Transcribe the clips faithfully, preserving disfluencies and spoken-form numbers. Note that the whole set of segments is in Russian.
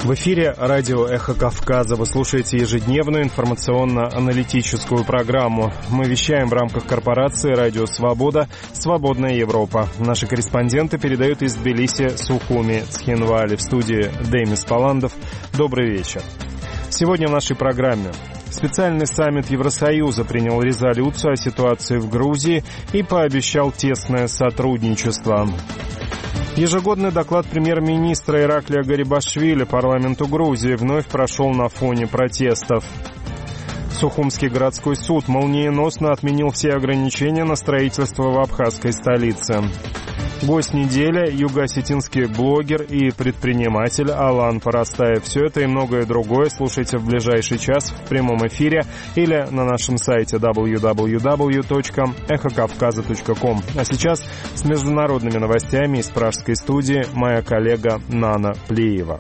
В эфире радио «Эхо Кавказа». Вы слушаете ежедневную информационно-аналитическую программу. Мы вещаем в рамках корпорации «Радио Свобода. Свободная Европа». Наши корреспонденты передают из Тбилиси, Сухуми, Цхинвали. В студии Демис Паландов. Добрый вечер. Сегодня в нашей программе. Специальный саммит Евросоюза принял резолюцию о ситуации в Грузии и пообещал тесное сотрудничество. Ежегодный доклад премьер-министра Ираклия Гарибашвили парламенту Грузии вновь прошел на фоне протестов. Сухумский городской суд молниеносно отменил все ограничения на строительство в абхазской столице. Гость недели – юго-осетинский блогер и предприниматель Алан Парастаев. Все это и многое другое слушайте в ближайший час в прямом эфире или на нашем сайте дабл ю дабл ю дабл ю точка эхо кавказа точка ком. А сейчас с международными новостями из пражской студии моя коллега Нана Плиева.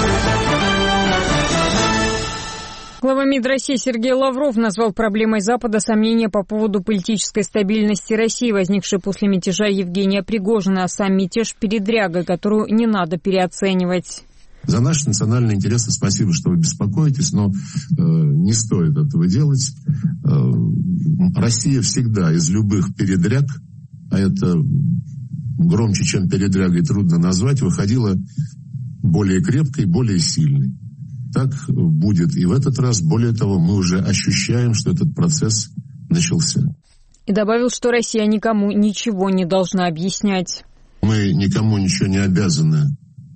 Глава МИД России Сергей Лавров назвал проблемой Запада сомнения по поводу политической стабильности России, возникшей после мятежа Евгения Пригожина, а сам мятеж – передряга, которую не надо переоценивать. За наши национальные интересы спасибо, что вы беспокоитесь, но э, не стоит этого делать. Э, Россия всегда из любых передряг, а это громче, чем передрягой, трудно назвать, выходила более крепкой, более сильной. Так будет и в этот раз. Более того, мы уже ощущаем, что этот процесс начался. И добавил, что Россия никому ничего не должна объяснять. Мы никому ничего не обязаны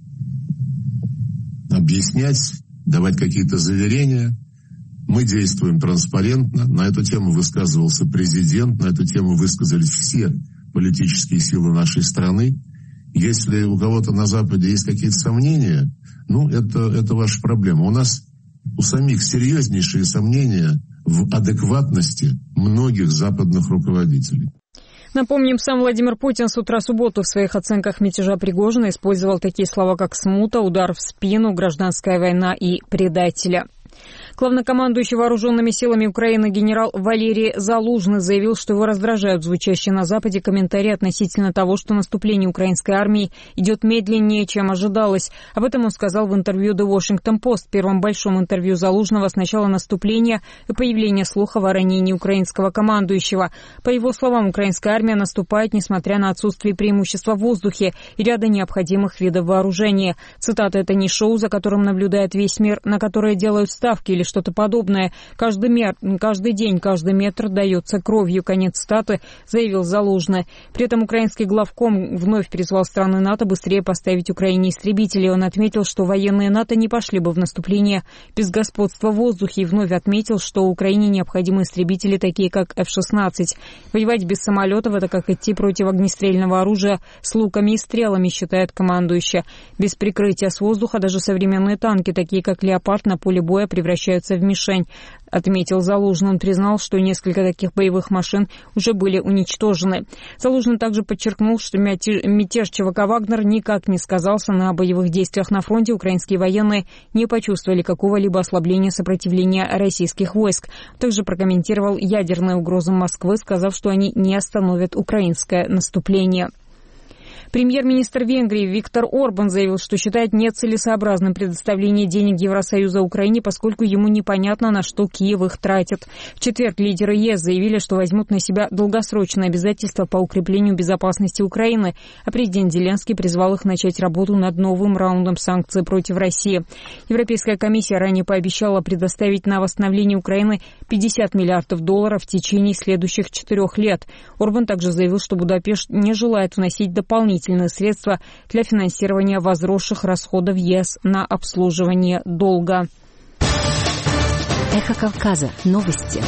объяснять, давать какие-то заверения. Мы действуем транспарентно. На эту тему высказывался президент, на эту тему высказались все политические силы нашей страны. Если у кого-то на Западе есть какие-то сомнения, ну, это, это ваша проблема. У нас у самих серьезнейшие сомнения в адекватности многих западных руководителей. Напомним, сам Владимир Путин с утра субботы в своих оценках мятежа Пригожина использовал такие слова, как смута, удар в спину, гражданская война и предателя. Главнокомандующий вооруженными силами Украины генерал Валерий Залужный заявил, что его раздражают звучащие на Западе комментарии относительно того, что наступление украинской армии идет медленнее, чем ожидалось. Об этом он сказал в интервью The Washington Post, первом большом интервью Залужного с начала наступления и появления слухов о ранении украинского командующего. По его словам, украинская армия наступает, несмотря на отсутствие преимущества в воздухе и ряда необходимых видов вооружения. Цитата: «Это не шоу, за которым наблюдает весь мир, на которое делают ставки или что-то подобное. Каждый, мер, каждый день, каждый метр дается кровью». Конец цитаты, заявил Залужный. При этом украинский главком вновь призвал страны НАТО быстрее поставить Украине истребители. Он отметил, что военные НАТО не пошли бы в наступление без господства в воздухе, и вновь отметил, что Украине необходимы истребители, такие как эф шестнадцать. Воевать без самолетов — это как идти против огнестрельного оружия с луками и стрелами, считает командующий. Без прикрытия с воздуха даже современные танки, такие как «Леопард», на поле боя превращаются в мишень, отметил Залужный. Он признал, что несколько таких боевых машин уже были уничтожены. Залужный также подчеркнул, что мятеж ЧВК «Вагнер» никак не сказался на боевых действиях на фронте. Украинские военные не почувствовали какого-либо ослабления сопротивления российских войск. Также прокомментировал ядерные угрозы Москвы, сказав, что они не остановят украинское наступление. Премьер-министр Венгрии Виктор Орбан заявил, что считает нецелесообразным предоставление денег Евросоюза Украине, поскольку ему непонятно, на что Киев их тратит. В четверг лидеры ЕС заявили, что возьмут на себя долгосрочные обязательства по укреплению безопасности Украины, а президент Зеленский призвал их начать работу над новым раундом санкций против России. Европейская комиссия ранее пообещала предоставить на восстановление Украины пятьдесят миллиардов долларов в течение следующих четырех лет. Орбан также заявил, что Будапешт не желает вносить дополнительные средства для финансирования возросших расходов ЕС на обслуживание долга. Эхо Кавказа. Новости.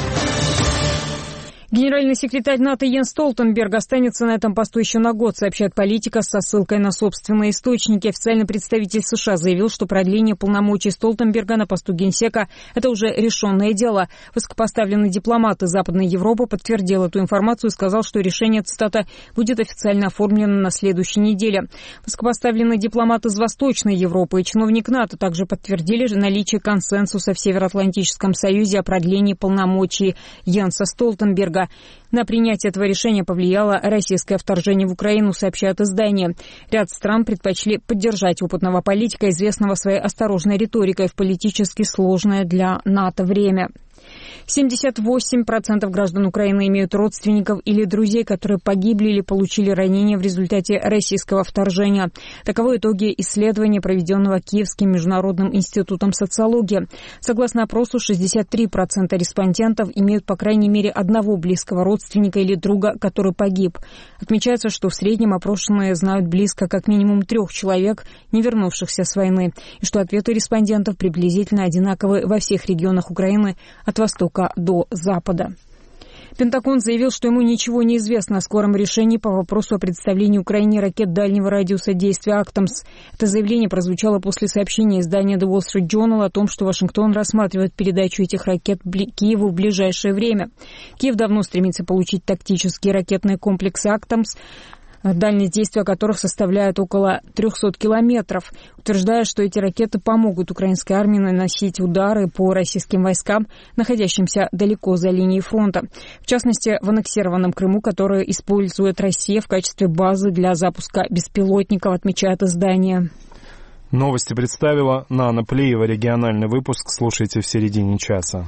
Генеральный секретарь НАТО Йенс Столтенберг останется на этом посту еще на год, сообщает Политика со ссылкой на собственные источники. Официальный представитель США заявил, что продление полномочий Столтенберга на посту генсека – это уже решенное дело. Высокопоставленный дипломат из Западной Европы подтвердил эту информацию и сказал, что решение, цитата, будет официально оформлено на следующей неделе. Высокопоставленный дипломат из Восточной Европы и чиновник НАТО также подтвердили наличие консенсуса в Североатлантическом союзе о продлении полномочий Йенса Столтенберга. Петербурга. На принятие этого решения повлияло российское вторжение в Украину, сообщает издание. Ряд стран предпочли поддержать опытного политика, известного своей осторожной риторикой в политически сложное для НАТО время. семьдесят восемь процентов граждан Украины имеют родственников или друзей, которые погибли или получили ранения в результате российского вторжения. Таковы итоги исследования, проведенного Киевским международным институтом социологии. Согласно опросу, шестьдесят три процента респондентов имеют по крайней мере одного близкого родственника или друга, который погиб. Отмечается, что в среднем опрошенные знают близко как минимум трех человек, не вернувшихся с войны, и что ответы респондентов приблизительно одинаковы во всех регионах Украины от востока до запада. Пентагон заявил, что ему ничего не известно о скором решении по вопросу о представлении Украине ракет дальнего радиуса действия «Актамс». Это заявление прозвучало после сообщения издания The Wall Street Journal о том, что Вашингтон рассматривает передачу этих ракет Киеву в ближайшее время. Киев давно стремится получить тактические ракетные комплексы «Актамс», дальность действия которых составляет около трехсот километров, утверждая, что эти ракеты помогут украинской армии наносить удары по российским войскам, находящимся далеко за линией фронта. В частности, в аннексированном Крыму, который использует Россия в качестве базы для запуска беспилотников, отмечает издание. Новости представила Нана Плиева. Региональный выпуск слушайте в середине часа.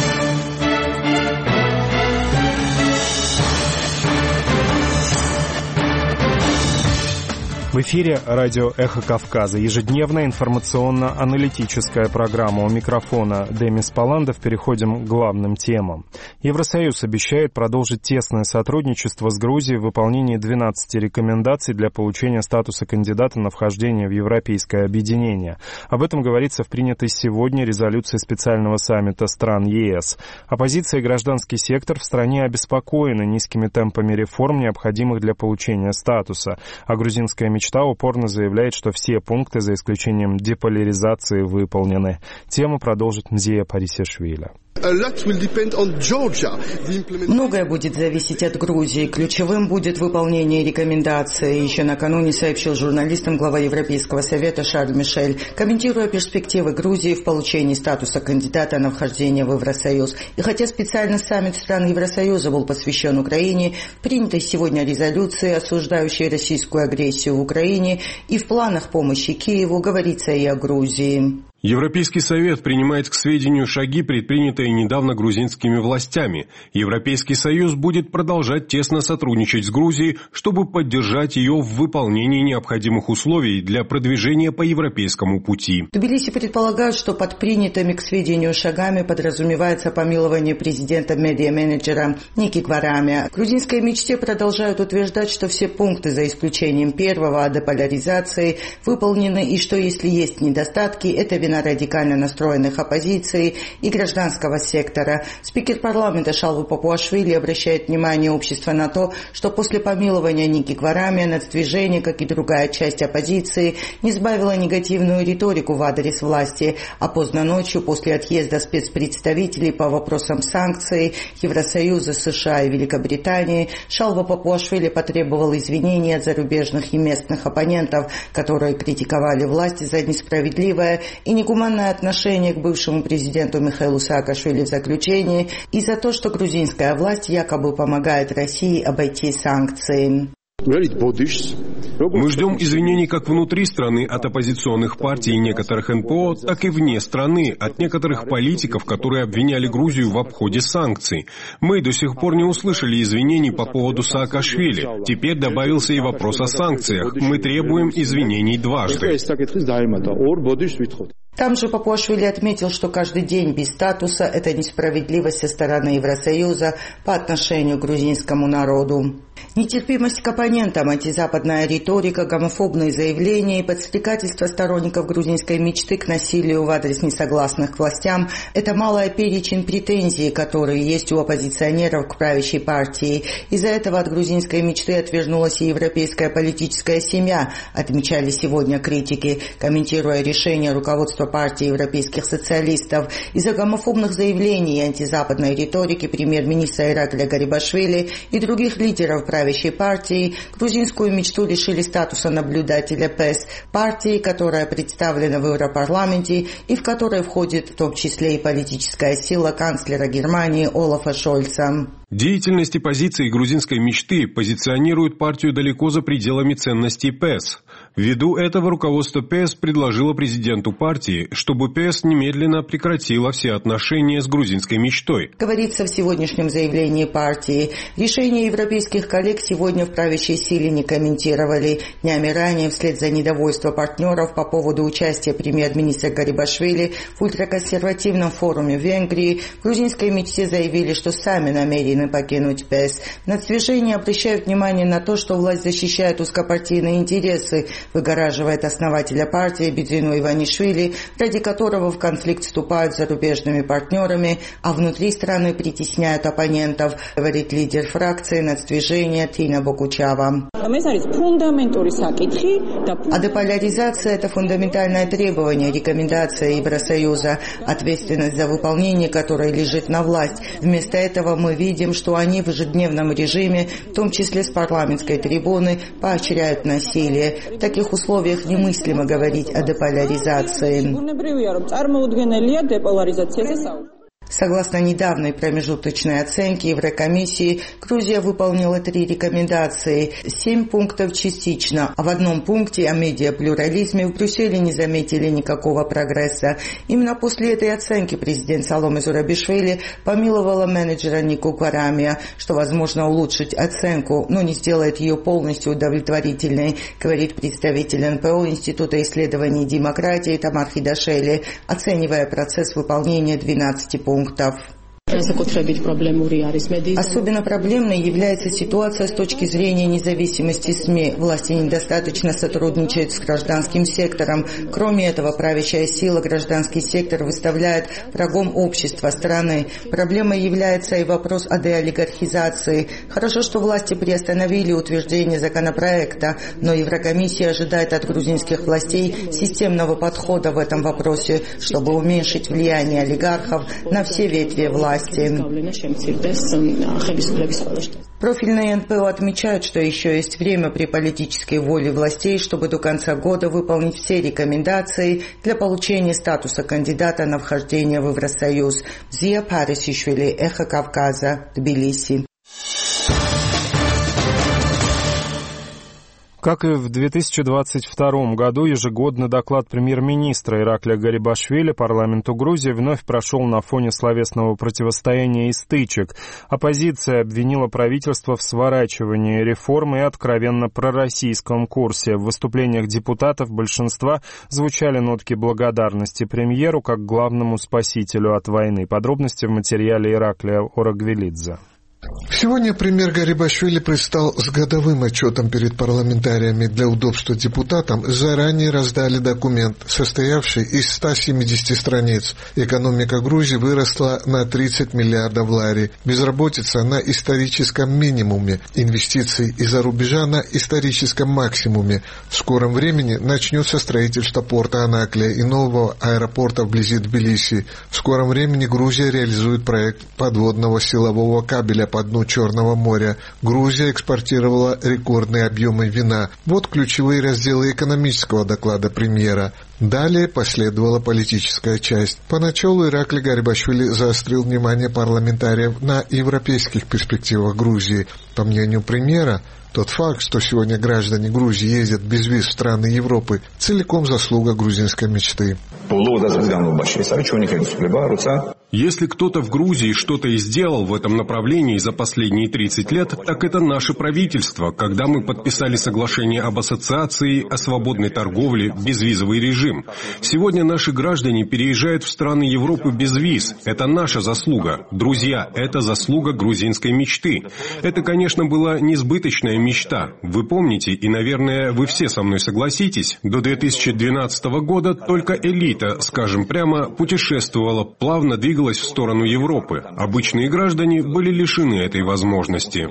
В эфире радио «Эхо Кавказа». Ежедневная информационно-аналитическая программа. У микрофона Демис Паландов. Переходим к главным темам. Евросоюз обещает продолжить тесное сотрудничество с Грузией в выполнении двенадцати рекомендаций для получения статуса кандидата на вхождение в Европейское объединение. Об этом говорится в принятой сегодня резолюции специального саммита стран ЕС. Оппозиция и гражданский сектор в стране обеспокоены низкими темпами реформ, необходимых для получения статуса, а грузинская мечта упорно заявляет, что все пункты, за исключением деполяризации, выполнены. Тему продолжит Мзия Парисишвили. Многое будет зависеть от Грузии. Ключевым будет выполнение рекомендаций. Еще накануне сообщил журналистам глава Европейского совета Шарль Мишель, комментируя перспективы Грузии в получении статуса кандидата на вхождение в Евросоюз. И хотя специальный саммит стран Евросоюза был посвящен Украине, в принятой сегодня резолюции, осуждающей российскую агрессию в Украине, и в планах помощи Киеву говорится и о Грузии. Европейский совет принимает к сведению шаги, предпринятые недавно грузинскими властями. Европейский союз будет продолжать тесно сотрудничать с Грузией, чтобы поддержать ее в выполнении необходимых условий для продвижения по европейскому пути. Тбилиси предполагают, что под принятыми к сведению шагами подразумевается помилование президента медиа-менеджера Ники Гварами. В грузинской мечте продолжают утверждать, что все пункты, за исключением первого о деполяризации, выполнены, и что если есть недостатки, это вина радикально настроенных оппозиции и гражданского сектора. Спикер парламента Шалва Папуашвили обращает внимание общества на то, что после помилования Ники Гварами нацдвижение, как и другая часть оппозиции, не сбавило негативную риторику в адрес власти, а поздно ночью, после отъезда спецпредставителей по вопросам санкций Евросоюза, США и Великобритании, Шалва Папуашвили потребовал извинений от зарубежных и местных оппонентов, которые критиковали власти за несправедливое и негуманное отношение к бывшему президенту Михаилу Саакашвили в заключении и за то, что грузинская власть якобы помогает России обойти санкции. Мы ждем извинений как внутри страны от оппозиционных партий и некоторых эн пэ о, так и вне страны от некоторых политиков, которые обвиняли Грузию в обходе санкций. Мы до сих пор не услышали извинений по поводу Саакашвили. Теперь добавился и вопрос о санкциях. Мы требуем извинений дважды. Там же Папуашвили отметил, что каждый день без статуса – это несправедливость со стороны Евросоюза по отношению к грузинскому народу. Нетерпимость к оппонентам, антизападная риторика, гомофобные заявления и подстрекательство сторонников грузинской мечты к насилию в адрес несогласных к властям – это малая перечень претензий, которые есть у оппозиционеров к правящей партии. Из-за этого от грузинской мечты отвернулась и европейская политическая семья, отмечали сегодня критики, комментируя решение руководства руководства партии европейских социалистов. Из-за гомофобных заявлений и антизападной риторики премьер-министра Иракля Гарибашвили и других лидеров правящей партии грузинскую мечту лишили статуса наблюдателя ПЭС, партии, которая представлена в Европарламенте и в которой входит в том числе и политическая сила канцлера Германии Олафа Шольца. Деятельность и позиции грузинской мечты позиционируют партию далеко за пределами ценностей ПЭС. Ввиду этого руководство ПЭС предложило президенту партии, чтобы ПЭС немедленно прекратила все отношения с грузинской мечтой. Говорится в сегодняшнем заявлении партии. Решение европейских коллег сегодня в правящей силе не комментировали. Днями ранее, вслед за недовольством партнеров по поводу участия премьер-министра Гарибашвили в ультраконсервативном форуме в Венгрии, в грузинской мечте заявили, что сами намерены покинуть ПЭС. Нацдвижение обращают внимание на то, что власть защищает узкопартийные интересы, выгораживает основателя партии Бедзину Иванишвили, ради которого в конфликт вступают с зарубежными партнерами, а внутри страны притесняют оппонентов, говорит лидер фракции нацдвижения Тина Бокучава. А деполяризация – это фундаментальное требование, рекомендация Евросоюза, ответственность за выполнение которой лежит на власть. Вместо этого мы видим, что они в ежедневном режиме, в том числе с парламентской трибуны, поощряют насилие. В таких условиях немыслимо говорить о деполяризации. Согласно недавней промежуточной оценке Еврокомиссии, Грузия выполнила три рекомендации, семь пунктов частично, а в одном пункте о медиаплюрализме в Брюсселе не заметили никакого прогресса. Именно после этой оценки президент Саломе Зурабишвили помиловала менеджера Нику Гварамия, что возможно улучшить оценку, но не сделает ее полностью удовлетворительной, говорит представитель эн пэ о Института исследований демократии Тамар Хидашели, оценивая процесс выполнения двенадцати пунктов. Особенно проблемной является ситуация с точки зрения независимости СМИ. Власти недостаточно сотрудничают с гражданским сектором. Кроме этого, правящая сила гражданский сектор выставляет врагом общества страны. Проблемой является и вопрос о деолигархизации. Хорошо, что власти приостановили утверждение законопроекта, но Еврокомиссия ожидает от грузинских властей системного подхода в этом вопросе, чтобы уменьшить влияние олигархов на все ветви власти. Профильные эн пэ о отмечают, что еще есть время при политической воле властей, чтобы до конца года выполнить все рекомендации для получения статуса кандидата на вхождение в Евросоюз. Зия Парисишвили, Эхо Кавказа, Тбилиси. Как и в две тысячи двадцать втором году, ежегодный доклад премьер-министра Иракля Гарибашвили парламенту Грузии вновь прошел на фоне словесного противостояния и стычек. Оппозиция обвинила правительство в сворачивании реформ и откровенно пророссийском курсе. В выступлениях депутатов большинства звучали нотки благодарности премьеру как главному спасителю от войны. Подробности в материале Иракля Орагвелидзе. Сегодня премьер Гарибашвили предстал с годовым отчетом перед парламентариями. Для удобства депутатам заранее раздали документ, состоявший из ста семидесяти страниц. Экономика Грузии выросла на тридцать миллиардов лари. Безработица на историческом минимуме. Инвестиции из-за рубежа на историческом максимуме. В скором времени начнется строительство порта Анакля и нового аэропорта вблизи Тбилиси. В скором времени Грузия реализует проект подводного силового кабеля по дну Черного моря. Грузия экспортировала рекордные объемы вина. Вот ключевые разделы экономического доклада премьера. Далее последовала политическая часть. Поначалу Ираклий Гарибашвили заострил внимание парламентариев на европейских перспективах Грузии. По мнению премьера, тот факт, что сегодня граждане Грузии ездят без виз в страны Европы, целиком заслуга грузинской мечты. Если кто-то в Грузии что-то и сделал в этом направлении за последние тридцать лет, так это наше правительство, когда мы подписали соглашение об ассоциации, о свободной торговле, безвизовый режим. Сегодня наши граждане переезжают в страны Европы без виз. Это наша заслуга. Друзья, это заслуга грузинской мечты. Это, конечно, была несбыточная мечта. Вы помните, и, наверное, вы все со мной согласитесь, до две тысячи двенадцатого года только элита, скажем прямо, путешествовала, плавно двигалась в сторону Европы. Обычные граждане были лишены этой возможности.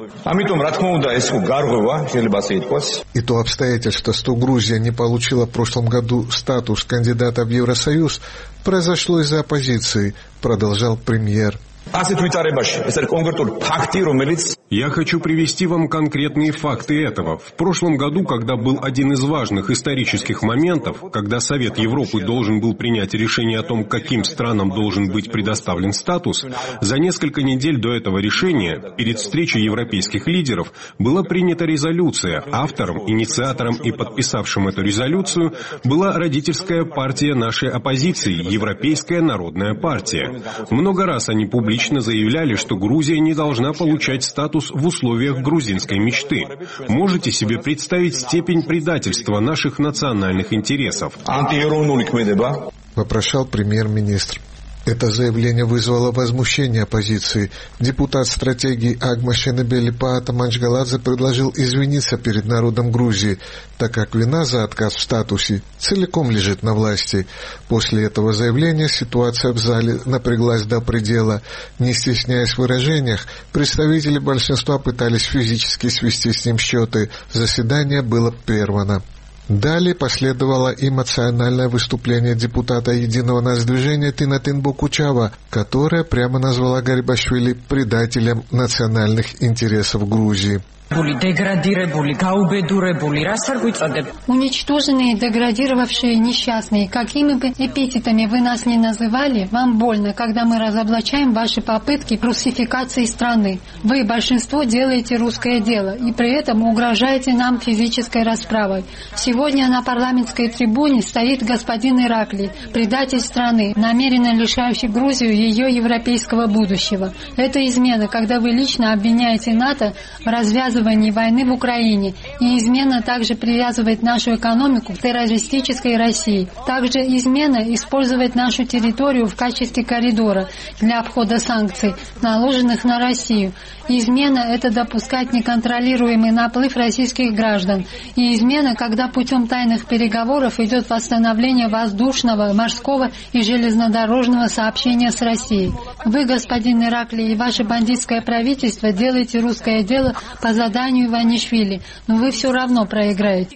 И то обстоятельство, что Грузия не получила в прошлом году статус статус кандидата в Евросоюз произошло из-за оппозиции, продолжал премьер. Я хочу привести вам конкретные факты этого. В прошлом году, когда был один из важных исторических моментов, когда Совет Европы должен был принять решение о том, каким странам должен быть предоставлен статус, за несколько недель до этого решения, перед встречей европейских лидеров, была принята резолюция. Автором, инициатором и подписавшим эту резолюцию была родительская партия нашей оппозиции, Европейская народная партия. Много раз они публично заявляли, что Грузия не должна получать статус в условиях грузинской мечты. Можете себе представить степень предательства наших национальных интересов? Вопрошал премьер-министр. Это заявление вызвало возмущение оппозиции. Депутат стратегии Агма Шенебели Паата Манчгаладзе предложил извиниться перед народом Грузии, так как вина за отказ в статусе целиком лежит на власти. После этого заявления ситуация в зале напряглась до предела. Не стесняясь в выражениях, представители большинства пытались физически свести с ним счеты. Заседание было прервано. Далее последовало эмоциональное выступление депутата Единого нацдвижения Тинатин Бокучава, которая прямо назвала Гарибашвили предателем национальных интересов Грузии. Уничтоженные, деградировавшие, несчастные, какими бы эпитетами вы нас ни называли, вам больно, когда мы разоблачаем ваши попытки русификации страны. Вы, большинство, делаете русское дело, и при этом угрожаете нам физической расправой. Сегодня на парламентской трибуне стоит господин Иракли, предатель страны, намеренно лишающий Грузию ее европейского будущего. Это измена, когда вы лично обвиняете НАТО в развязывании войны в Украине, и измена также привязывает нашу экономику к террористической России. Также измена использовать нашу территорию в качестве коридора для обхода санкций, наложенных на Россию. Измена – это допускать неконтролируемый наплыв российских граждан. И измена, когда путем тайных переговоров идет восстановление воздушного, морского и железнодорожного сообщения с Россией. Вы, господин Иракли, и ваше бандитское правительство делаете русское дело по заданию Иванишвили, но вы все равно проиграете.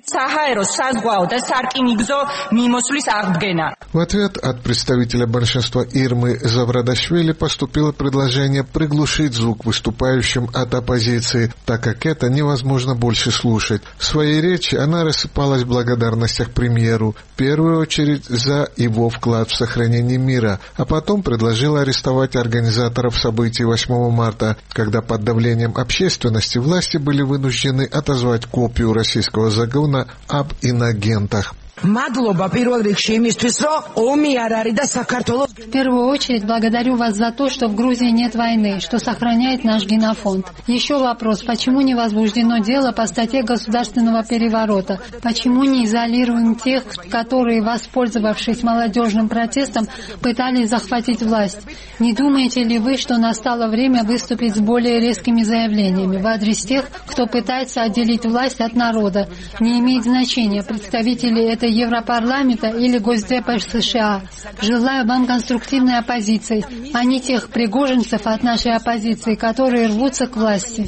В ответ от представителя большинства Ирмы Заврадашвили поступило предложение приглушить звук выступающим от оппозиции, так как это невозможно больше слушать. В своей речи она рассыпалась в благодарностях премьеру, в первую очередь за его вклад в сохранение мира, а потом предложила арестовать организаторов событий восьмого марта, когда под давлением общественности власти были вынуждены отозвать копию российского закона об инагентах. В первую очередь благодарю вас за то, что в Грузии нет войны, что сохраняет наш генофонд. Еще вопрос, почему не возбуждено дело по статье государственного переворота? Почему не изолируем тех, которые, воспользовавшись молодежным протестом, пытались захватить власть? Не думаете ли вы, что настало время выступить с более резкими заявлениями в адрес тех, кто пытается отделить власть от народа? Не имеет значения, представители этой Европарламента или Госдепа США. Желаю вам конструктивной оппозиции, а не тех пригожинцев от нашей оппозиции, которые рвутся к власти.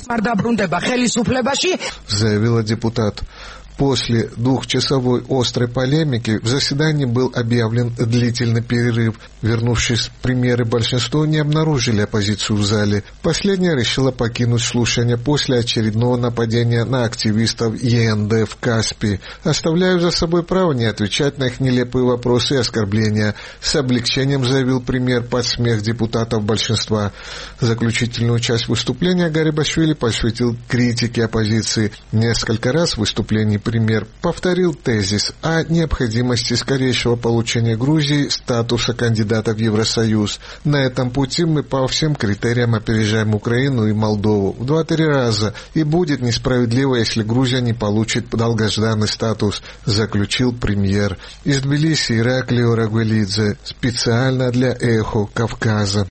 Заявила депутат. После двухчасовой острой полемики в заседании был объявлен длительный перерыв. Вернувшись премьеры, большинство не обнаружили оппозицию в зале. Последняя решила покинуть слушание после очередного нападения на активистов ЕНД в Каспии. Оставляю за собой право не отвечать на их нелепые вопросы и оскорбления. С облегчением заявил премьер под смех депутатов большинства. Заключительную часть выступления Гарибашвили посвятил критике оппозиции. Несколько раз в выступлении премьер повторил тезис о необходимости скорейшего получения Грузии статуса кандидата в Евросоюз. На этом пути мы по всем критериям опережаем Украину и Молдову в два-три раза, и будет несправедливо, если Грузия не получит долгожданный статус, заключил премьер. Из Тбилиси Ираклио Рагвелидзе, специально для «Эхо Кавказа».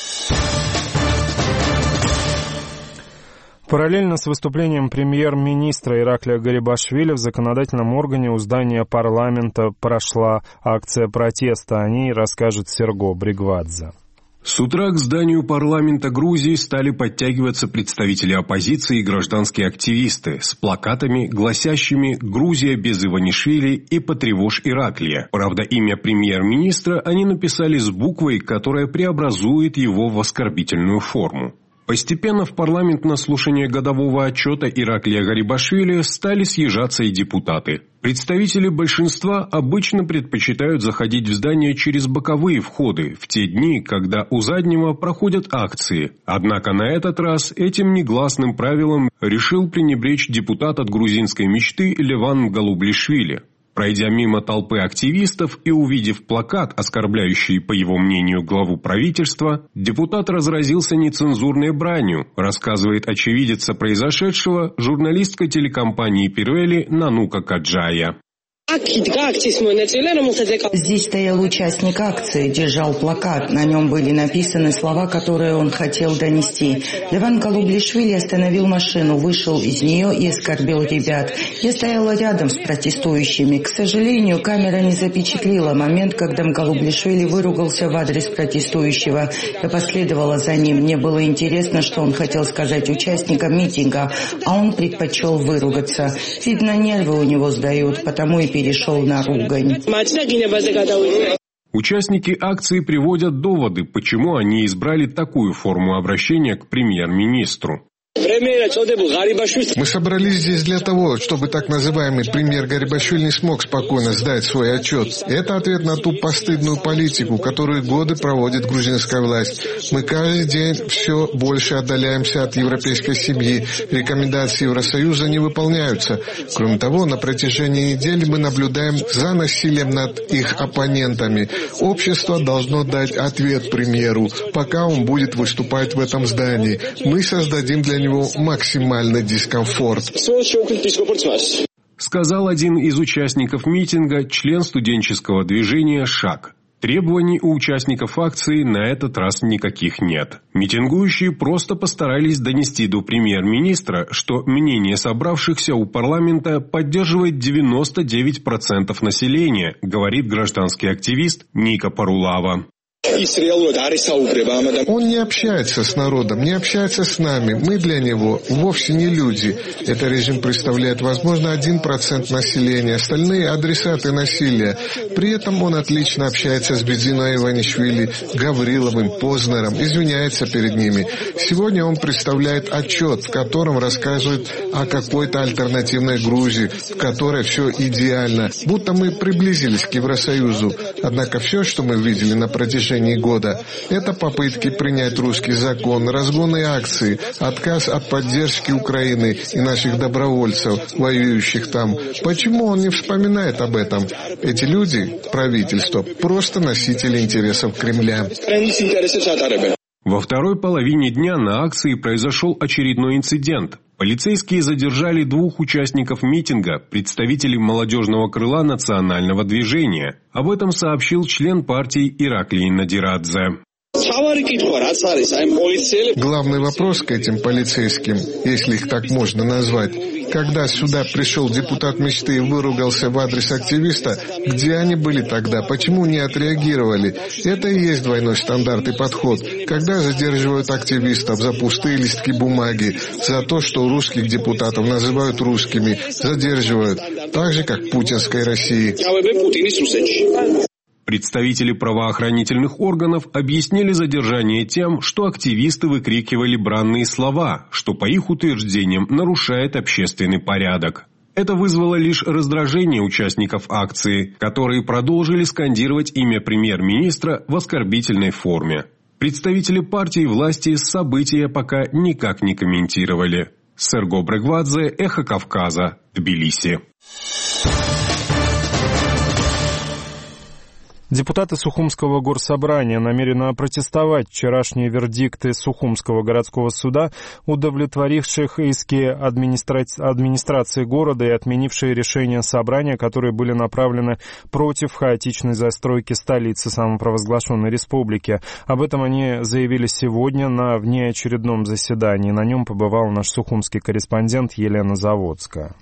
Параллельно с выступлением премьер-министра Ираклия Гарибашвили в законодательном органе у здания парламента прошла акция протеста. О ней расскажет Серго Бригвадзе. С утра к зданию парламента Грузии стали подтягиваться представители оппозиции и гражданские активисты с плакатами, гласящими «Грузия без Иванишвили» и «Потревожь Ираклия». Правда, имя премьер-министра они написали с буквой, которая преобразует его в оскорбительную форму. Постепенно в парламент на слушание годового отчета Ираклия Гарибашвили стали съезжаться и депутаты. Представители большинства обычно предпочитают заходить в здание через боковые входы в те дни, когда у заднего проходят акции. Однако на этот раз этим негласным правилом решил пренебречь депутат от грузинской мечты Леван Галублишвили. Пройдя мимо толпы активистов и увидев плакат, оскорбляющий, по его мнению, главу правительства, депутат разразился нецензурной бранью, рассказывает очевидец произошедшего журналистка телекомпании «Пирвели» Нанука Каджая. Здесь стоял участник акции, держал плакат. На нем были написаны слова, которые он хотел донести. Леван Галублишвили остановил машину, вышел из нее и оскорбил ребят. Я стояла рядом с протестующими. К сожалению, камера не запечатлела момент, когда Галублишвили выругался в адрес протестующего. Я последовала за ним. Мне было интересно, что он хотел сказать участникам митинга, а он предпочел выругаться. Видно, нервы у него сдают, потому и перешел на ругань. Участники акции приводят доводы, почему они избрали такую форму обращения к премьер-министру. Мы собрались здесь для того, чтобы так называемый премьер Гарибашвили не смог спокойно сдать свой отчет. Это ответ на ту постыдную политику, которую годы проводит грузинская власть. Мы каждый день все больше отдаляемся от европейской семьи. Рекомендации Евросоюза не выполняются. Кроме того, на протяжении недели мы наблюдаем за насилием над их оппонентами. Общество должно дать ответ премьеру, пока он будет выступать в этом здании. Мы создадим для него максимальный дискомфорт. Сказал один из участников митинга, член студенческого движения «Шаг». Требований у участников акции на этот раз никаких нет. Митингующие просто постарались донести до премьер-министра, что мнение собравшихся у парламента поддерживает девяносто девять процентов населения, говорит гражданский активист Ника Парулава. Он не общается с народом, не общается с нами. Мы для него вовсе не люди. Этот режим представляет, возможно, один процент населения, остальные адресаты насилия. При этом он отлично общается с Бедзиной Иванишвили, Гавриловым, Познером, извиняется перед ними. Сегодня он представляет отчет, в котором рассказывает о какой-то альтернативной Грузии, в которой все идеально, будто мы приблизились к Евросоюзу. Однако все, что мы видели на протяжении года. Это попытки принять русский закон, разгоны акций, отказ от поддержки Украины и наших добровольцев, воюющих там. Почему он не вспоминает об этом? Эти люди, правительство, просто носители интересов Кремля. Во второй половине дня на акции произошел очередной инцидент. Полицейские задержали двух участников митинга, представителей молодежного крыла национального движения. Об этом сообщил член партии Ираклий Надирадзе. Главный вопрос к этим полицейским, если их так можно назвать, когда сюда пришел депутат мечты и выругался в адрес активиста, где они были тогда, почему не отреагировали? Это и есть двойной стандарт и подход, когда задерживают активистов за пустые листки бумаги, за то, что русских депутатов называют русскими, задерживают, так же, как в путинской России. Представители правоохранительных органов объяснили задержание тем, что активисты выкрикивали бранные слова, что, по их утверждениям, нарушает общественный порядок. Это вызвало лишь раздражение участников акции, которые продолжили скандировать имя премьер-министра в оскорбительной форме. Представители партии и власти события пока никак не комментировали. Серго Брегвадзе, Эхо Кавказа, Тбилиси. Депутаты Сухумского горсобрания намерены опротестовать вчерашние вердикты Сухумского городского суда, удовлетворивших иски администра... администрации города и отменившие решения собрания, которые были направлены против хаотичной застройки столицы самопровозглашенной республики. Об этом они заявили сегодня на внеочередном заседании. На нем побывал наш сухумский корреспондент Елена Заводская.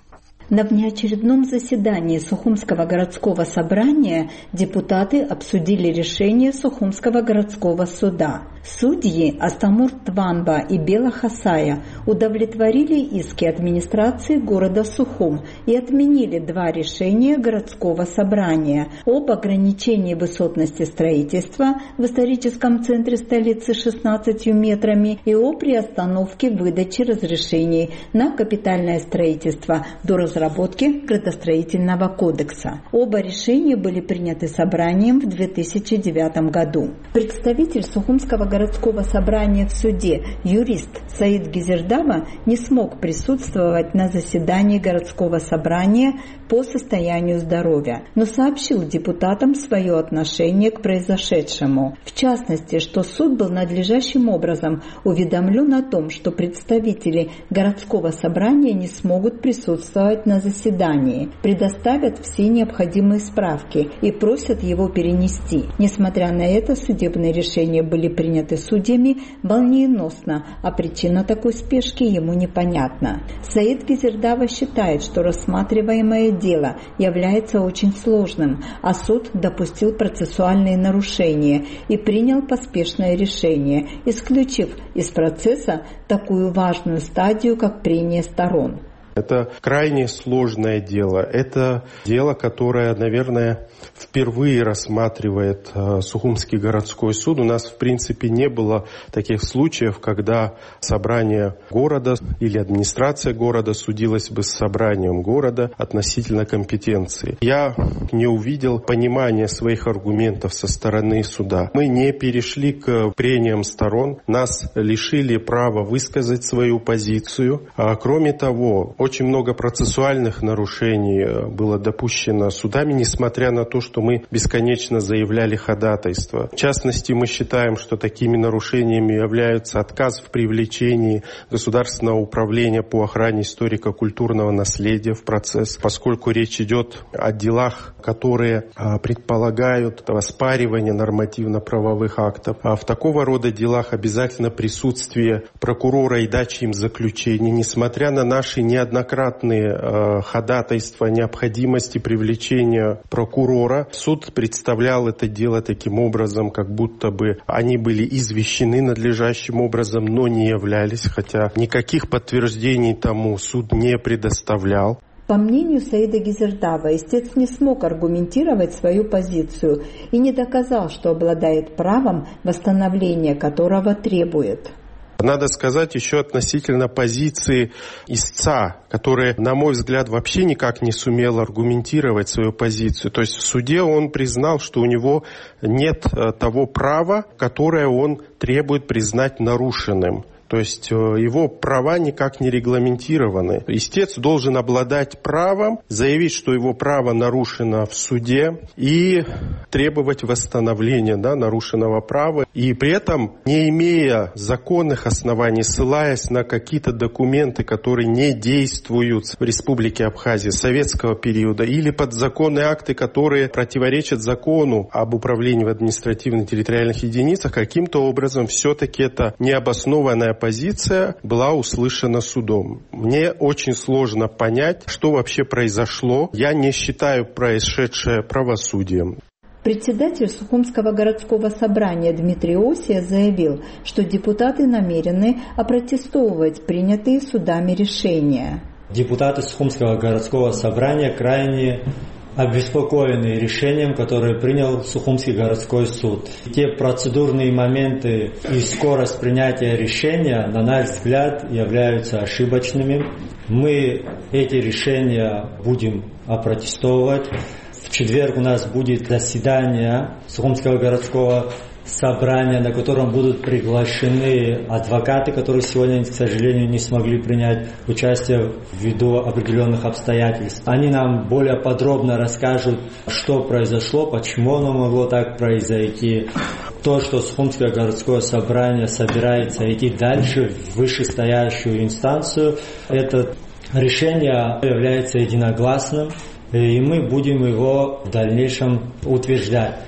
На внеочередном заседании Сухумского городского собрания депутаты обсудили решение Сухумского городского суда. Судьи Астамур Тванба и Бела Хасая удовлетворили иски администрации города Сухум и отменили два решения городского собрания об ограничении высотности строительства в историческом центре столицы шестнадцатью метрами и о приостановке выдачи разрешений на капитальное строительство до разработки градостроительного кодекса. Оба решения были приняты собранием в две тысячи девятом году. Представитель Сухумского городского собрания в суде, юрист Саид Гизердава, не смог присутствовать на заседании городского собрания по состоянию здоровья, но сообщил депутатам свое отношение к произошедшему. В частности, что суд был надлежащим образом уведомлен о том, что представители городского собрания не смогут присутствовать на заседании, предоставят все необходимые справки и просят его перенести. Несмотря на это, судебные решения были приняты судьями молниеносно, а причина такой спешки ему непонятна. Саид Гизердава считает, что рассматриваемое дело является очень сложным, а суд допустил процессуальные нарушения и принял поспешное решение, исключив из процесса такую важную стадию, как прения сторон. Это крайне сложное дело. Это дело, которое, наверное, впервые рассматривает э, Сухумский городской суд. У нас, в принципе, не было таких случаев, когда собрание города или администрация города судилась бы с собранием города относительно компетенции. Я не увидел понимания своих аргументов со стороны суда. Мы не перешли к прениям сторон, нас лишили права высказать свою позицию. А, кроме того, очень много процессуальных нарушений было допущено судами, несмотря на то, что мы бесконечно заявляли ходатайство. В частности, мы считаем, что такими нарушениями являются отказ в привлечении государственного управления по охране историко-культурного наследия в процесс, поскольку речь идет о делах, которые предполагают оспаривание нормативно-правовых актов. А в такого рода делах обязательно присутствие прокурора и дача им заключения, несмотря на наши неоднократные Неоднократные ходатайства о необходимости привлечения прокурора. Суд представлял это дело таким образом, как будто бы они были извещены надлежащим образом, но не являлись, хотя никаких подтверждений тому суд не предоставлял. По мнению Саида Гизердава, истец не смог аргументировать свою позицию и не доказал, что обладает правом, восстановления которого требует. Надо сказать еще относительно позиции истца, который, на мой взгляд, вообще никак не сумел аргументировать свою позицию. То есть в суде он признал, что у него нет того права, которое он требует признать нарушенным. То есть его права никак не регламентированы. Истец должен обладать правом заявить, что его право нарушено в суде, и требовать восстановления, да, нарушенного права. И при этом, не имея законных оснований, ссылаясь на какие-то документы, которые не действуют в Республике Абхазия советского периода, или подзаконные акты, которые противоречат закону об управлении в административно-территориальных единицах, каким-то образом все-таки это необоснованная позиция была услышана судом. Мне очень сложно понять, что вообще произошло. Я не считаю происшедшее правосудием. Председатель Сухумского городского собрания Дмитрий Осия заявил, что депутаты намерены опротестовывать принятые судами решения. Депутаты Сухумского городского собрания крайне обеспокоены решением, которое принял Сухумский городской суд. Те процедурные моменты и скорость принятия решения, на наш взгляд, являются ошибочными. Мы эти решения будем опротестовывать. В четверг у нас будет заседание Сухумского городского собрания, на котором будут приглашены адвокаты, которые сегодня, к сожалению, не смогли принять участие ввиду определенных обстоятельств. Они нам более подробно расскажут, что произошло, почему оно могло так произойти. То, что Сухумское городское собрание собирается идти дальше в вышестоящую инстанцию, это решение является единогласным, и мы будем его в дальнейшем утверждать.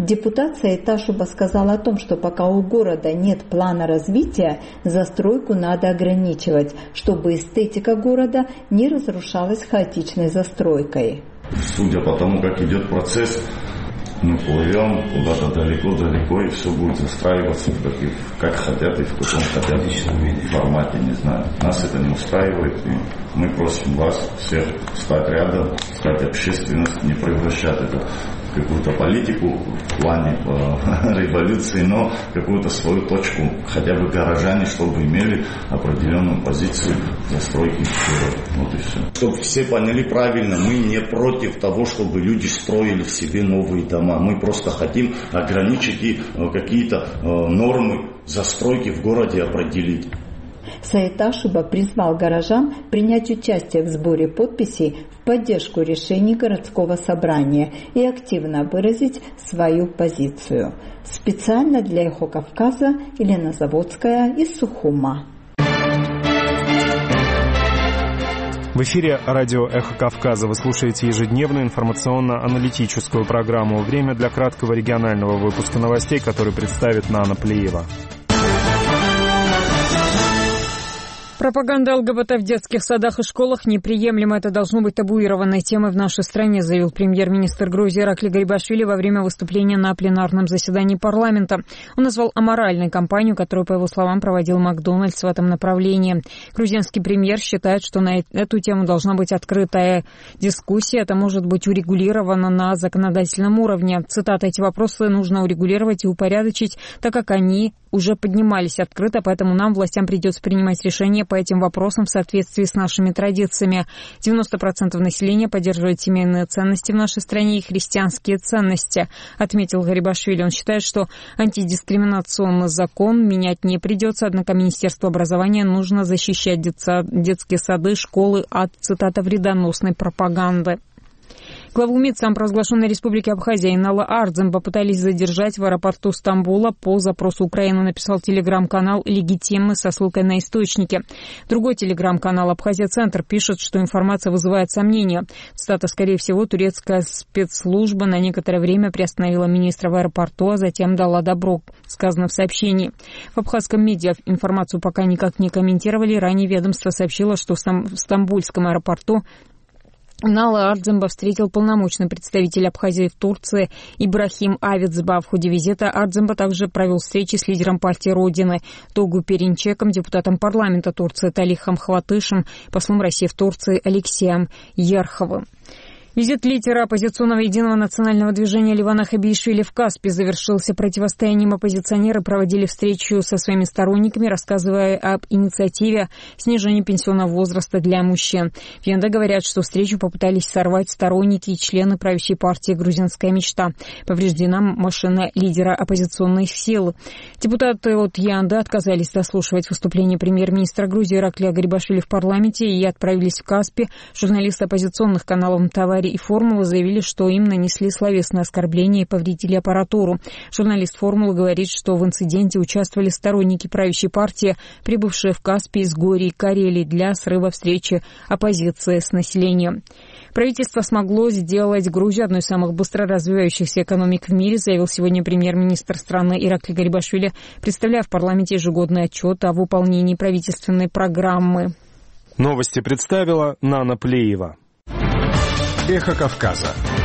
Депутат Саиташуба сказал о том, что пока у города нет плана развития, застройку надо ограничивать, чтобы эстетика города не разрушалась хаотичной застройкой. Судя по тому, как идет процесс, мы плывем куда-то далеко-далеко, и все будет застраиваться в каких, как хотят и в каком хотят формате, не знаю. Нас это не устраивает, и мы просим вас всех встать рядом, стать общественность, не превращать это в какую-то политику в плане э, революции, но какую-то свою точку, хотя бы горожане, чтобы имели определенную позицию застройки города. Вот и все. Чтобы все поняли правильно, мы не против того, чтобы люди строили в себе новые дома. Мы просто хотим ограничить и э, какие-то э, нормы застройки в городе определить. Саиташуба призвал горожан принять участие в сборе подписей в поддержку решений городского собрания и активно выразить свою позицию. Специально для Эхо Кавказа Елена Заводская из Сухума. В эфире радио «Эхо Кавказа». Вы слушаете ежедневную информационно-аналитическую программу. Время для краткого регионального выпуска новостей, который представит Нана Плиева. Пропаганда ЛГБТ в детских садах и школах неприемлема. Это должно быть табуированной темой в нашей стране, заявил премьер-министр Грузии Иракли Гарибашвили во время выступления на пленарном заседании парламента. Он назвал аморальной кампанию, которую, по его словам, проводил Макдональдс в этом направлении. Грузинский премьер считает, что на эту тему должна быть открытая дискуссия. Это может быть урегулировано на законодательном уровне. Цитата: «Эти вопросы нужно урегулировать и упорядочить, так как они уже поднимались открыто, поэтому нам, властям, придется принимать решения по этим вопросам в соответствии с нашими традициями. девяносто процентов населения поддерживает семейные ценности в нашей стране и христианские ценности», отметил Гарибашвили. Он считает, что антидискриминационный закон менять не придется, однако Министерству образования нужно защищать детские сады, школы от, цитата, «вредоносной пропаганды». Главу МИД самопровозглашенной республики Абхазия Инала Ардзем попытались задержать в аэропорту Стамбула по запросу Украины, написал телеграм-канал «Легитимный» со ссылкой на источники. Другой телеграм-канал «Абхазия-центр» пишет, что информация вызывает сомнения. Цитата: «Скорее всего, турецкая спецслужба на некоторое время приостановила министра в аэропорту, а затем дала добро», сказано в сообщении. В абхазском медиа информацию пока никак не комментировали. Ранее ведомство сообщило, что в Стамбульском аэропорту Инала Ардземба встретил полномочный представитель Абхазии в Турции Ибрахим Авицба. В ходе визита Ардземба также провел встречи с лидером партии Родины Тогу Перинчеком, депутатом парламента Турции Талихом Хватышем, послом России в Турции Алексеем Ерховым. Визит лидера оппозиционного единого национального движения Ливана Хабиишвили в Каспий завершился противостоянием. Оппозиционеры проводили встречу со своими сторонниками, рассказывая об инициативе снижения пенсионного возраста для мужчин. В ЮНД говорят, что встречу попытались сорвать сторонники и члены правящей партии «Грузинская мечта». Повреждена машина лидера оппозиционных сил. Депутаты от ЮНД отказались дослушивать выступление премьер-министра Грузии Ираклия Гарибашвили в парламенте и отправились в Каспий. Журналисты оппозиционных каналов «Товарищ» и «Формула» заявили, что им нанесли словесное оскорбление и повредили аппаратуру. Журналист «Формулы» говорит, что в инциденте участвовали сторонники правящей партии, прибывшие в Каспий из Гори и Карелии для срыва встречи оппозиции с населением. Правительство смогло сделать Грузию одной из самых быстро развивающихся экономик в мире, заявил сегодня премьер-министр страны Иракли Гарибашвили, представляя в парламенте ежегодный отчет о выполнении правительственной программы. Новости представила Нана Плиева. Эхо Кавказа.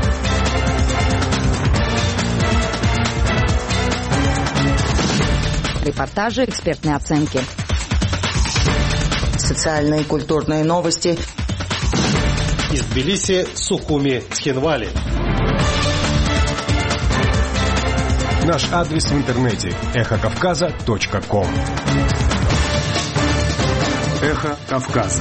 Репортажи, экспертные оценки. Социальные и культурные новости. Из Тбилиси, Сухуми, Цхинвали. Наш адрес в интернете эхо кавказа точка ком. Эхо Кавказа.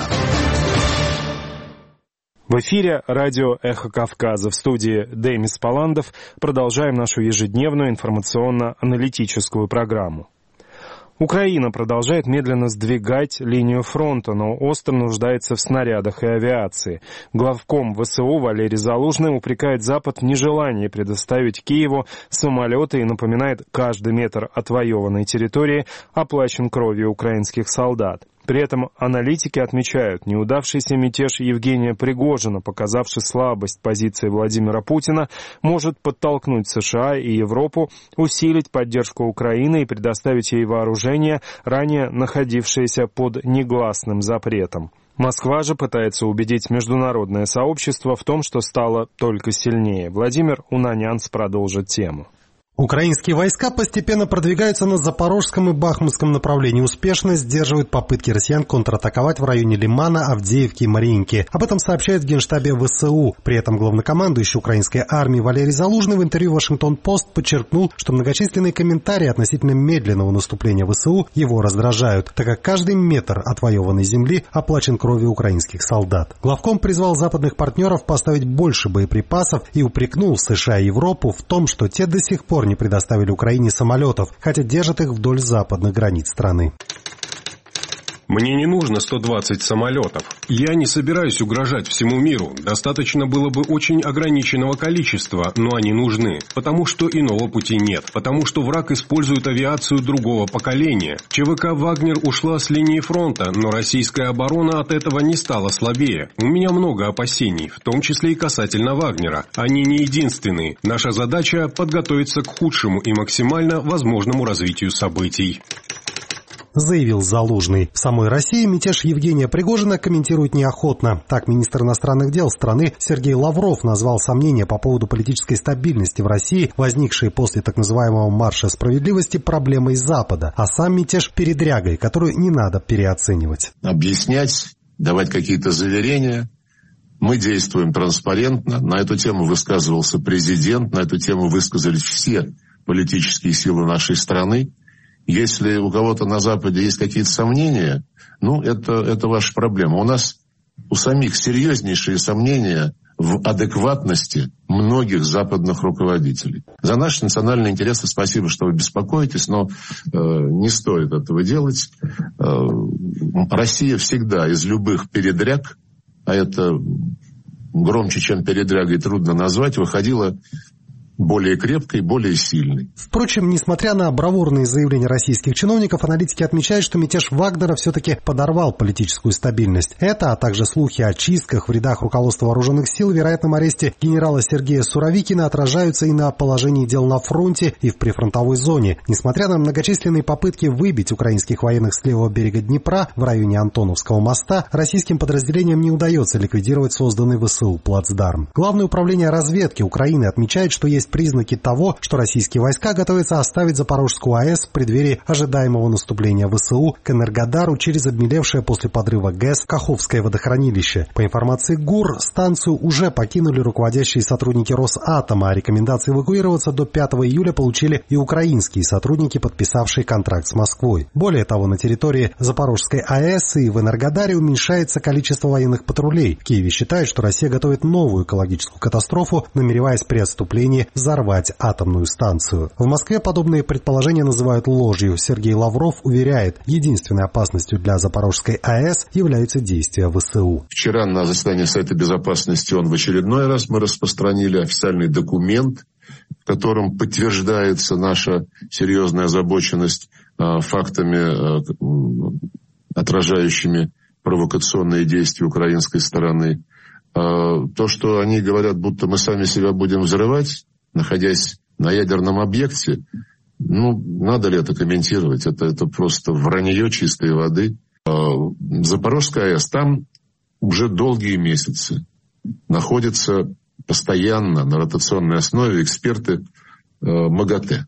В эфире радио «Эхо Кавказа». В студии Демис Паландов. Продолжаем нашу ежедневную информационно-аналитическую программу. Украина продолжает медленно сдвигать линию фронта, но остро нуждается в снарядах и авиации. Главком ВСУ Валерий Залужный упрекает Запад в нежелании предоставить Киеву самолеты и напоминает, каждый метр отвоеванной территории оплачен кровью украинских солдат. При этом аналитики отмечают, неудавшийся мятеж Евгения Пригожина, показавший слабость позиции Владимира Путина, может подтолкнуть США и Европу усилить поддержку Украины и предоставить ей вооружение, ранее находившееся под негласным запретом. Москва же пытается убедить международное сообщество в том, что стало только сильнее. Владимир Унанянц продолжит тему. Украинские войска постепенно продвигаются на Запорожском и Бахмутском направлении, успешно сдерживают попытки россиян контратаковать в районе Лимана, Авдеевки и Мариинки. Об этом сообщает в Генштабе ВСУ. При этом главнокомандующий украинской армии Валерий Залужный в интервью Вашингтон-Пост подчеркнул, что многочисленные комментарии относительно медленного наступления ВСУ его раздражают, так как каждый метр отвоеванной земли оплачен кровью украинских солдат. Главком призвал западных партнеров поставить больше боеприпасов и упрекнул США и Европу в том, что те до сих пор не предоставили Украине самолетов, хотя держат их вдоль западных границ страны. Мне не нужно сто двадцать самолетов. Я не собираюсь угрожать всему миру. Достаточно было бы очень ограниченного количества, но они нужны. Потому что иного пути нет. Потому что враг использует авиацию другого поколения. ЧВК «Вагнер» ушла с линии фронта, но российская оборона от этого не стала слабее. У меня много опасений, в том числе и касательно «Вагнера». Они не единственные. Наша задача – подготовиться к худшему и максимально возможному развитию событий, заявил Залужный. В самой России мятеж Евгения Пригожина комментирует неохотно. Так, министр иностранных дел страны Сергей Лавров назвал сомнения по поводу политической стабильности в России, возникшие после так называемого марша справедливости, проблемой Запада, а сам мятеж передрягой, которую не надо переоценивать. Объяснять, давать какие-то заверения. Мы действуем транспарентно. На эту тему высказывался президент, на эту тему высказались все политические силы нашей страны. Если у кого-то на Западе есть какие-то сомнения, ну, это, это ваша проблема. У нас у самих серьезнейшие сомнения в адекватности многих западных руководителей. За наши национальные интересы спасибо, что вы беспокоитесь, но э, не стоит этого делать. Э, Россия всегда из любых передряг, а это громче, чем передрягой, трудно назвать, выходила более крепкой, более сильной. Впрочем, несмотря на бравурные заявления российских чиновников, аналитики отмечают, что мятеж Вагнера все-таки подорвал политическую стабильность. Это, а также слухи о чистках в рядах руководства вооруженных сил, вероятном аресте генерала Сергея Суровикина отражаются и на положении дел на фронте, и в прифронтовой зоне. Несмотря на многочисленные попытки выбить украинских военных с левого берега Днепра в районе Антоновского моста, российским подразделениям не удается ликвидировать созданный ВСУ плацдарм. Главное управление разведки Украины отмечает, что есть признаки того, что российские войска готовятся оставить Запорожскую АЭС в преддверии ожидаемого наступления ВСУ к Энергодару через обмелевшее после подрыва ГЭС Каховское водохранилище. По информации ГУР, станцию уже покинули руководящие сотрудники Росатома, а рекомендации эвакуироваться до пятого июля получили и украинские сотрудники, подписавшие контракт с Москвой. Более того, на территории Запорожской АЭС и в Энергодаре уменьшается количество военных патрулей. В Киеве считают, что Россия готовит новую экологическую катастрофу, намереваясь при отступлении взорвать атомную станцию. В Москве подобные предположения называют ложью. Сергей Лавров уверяет, единственной опасностью для Запорожской АЭС являются действия ВСУ. Вчера на заседании Совета Безопасности он в очередной раз мы распространили официальный документ, в котором подтверждается наша серьезная озабоченность э, фактами, э, отражающими провокационные действия украинской стороны. Э, то, что они говорят, будто мы сами себя будем взрывать, находясь на ядерном объекте, ну, надо ли это комментировать? Это, это просто вранье чистой воды. Запорожская АЭС там уже долгие месяцы находятся постоянно на ротационной основе эксперты МАГАТЭ.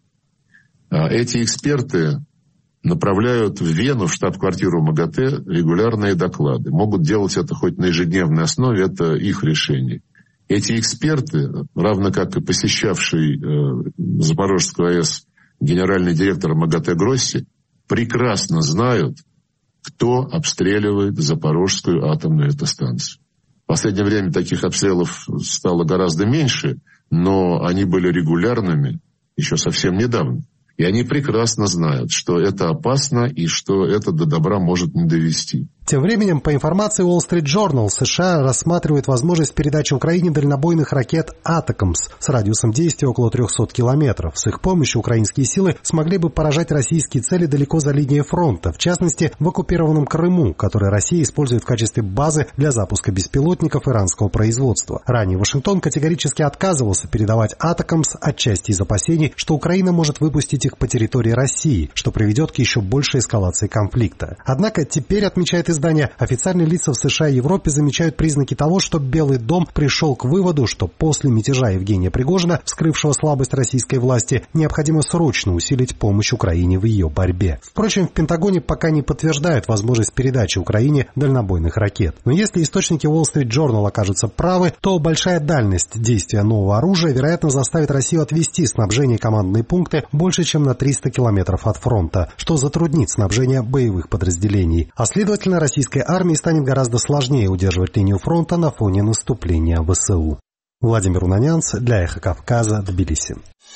Эти эксперты направляют в Вену, в штаб-квартиру МАГАТЭ, регулярные доклады. Могут делать это хоть на ежедневной основе, это их решение. Эти эксперты, равно как и посещавший э, Запорожскую АЭС генеральный директор МАГАТЭ Гросси, прекрасно знают, кто обстреливает Запорожскую атомную электростанцию. В последнее время таких обстрелов стало гораздо меньше, но они были регулярными еще совсем недавно. И они прекрасно знают, что это опасно и что это до добра может не довести. Тем временем, по информации Wall Street Journal, США рассматривают возможность передачи Украине дальнобойных ракет «Атакамс» с радиусом действия около трехсот километров. С их помощью украинские силы смогли бы поражать российские цели далеко за линией фронта, в частности, в оккупированном Крыму, который Россия использует в качестве базы для запуска беспилотников иранского производства. Ранее Вашингтон категорически отказывался передавать «Атакамс» отчасти из опасений, что Украина может выпустить их по территории России, что приведет к еще большей эскалации конфликта. Однако теперь, отмечает издание, официальные лица в США и Европе замечают признаки того, что Белый дом пришел к выводу, что после мятежа Евгения Пригожина, вскрывшего слабость российской власти, необходимо срочно усилить помощь Украине в ее борьбе. Впрочем, в Пентагоне пока не подтверждают возможность передачи Украине дальнобойных ракет. Но если источники Wall Street Journal окажутся правы, то большая дальность действия нового оружия, вероятно, заставит Россию отвести снабжение и командные пункты больше, чем на триста километров от фронта, что затруднит снабжение боевых подразделений. А следовательно, российской армии станет гораздо сложнее удерживать линию фронта на фоне наступления ВСУ. Владимир Унанянц для Эхо Кавказа, Тбилиси.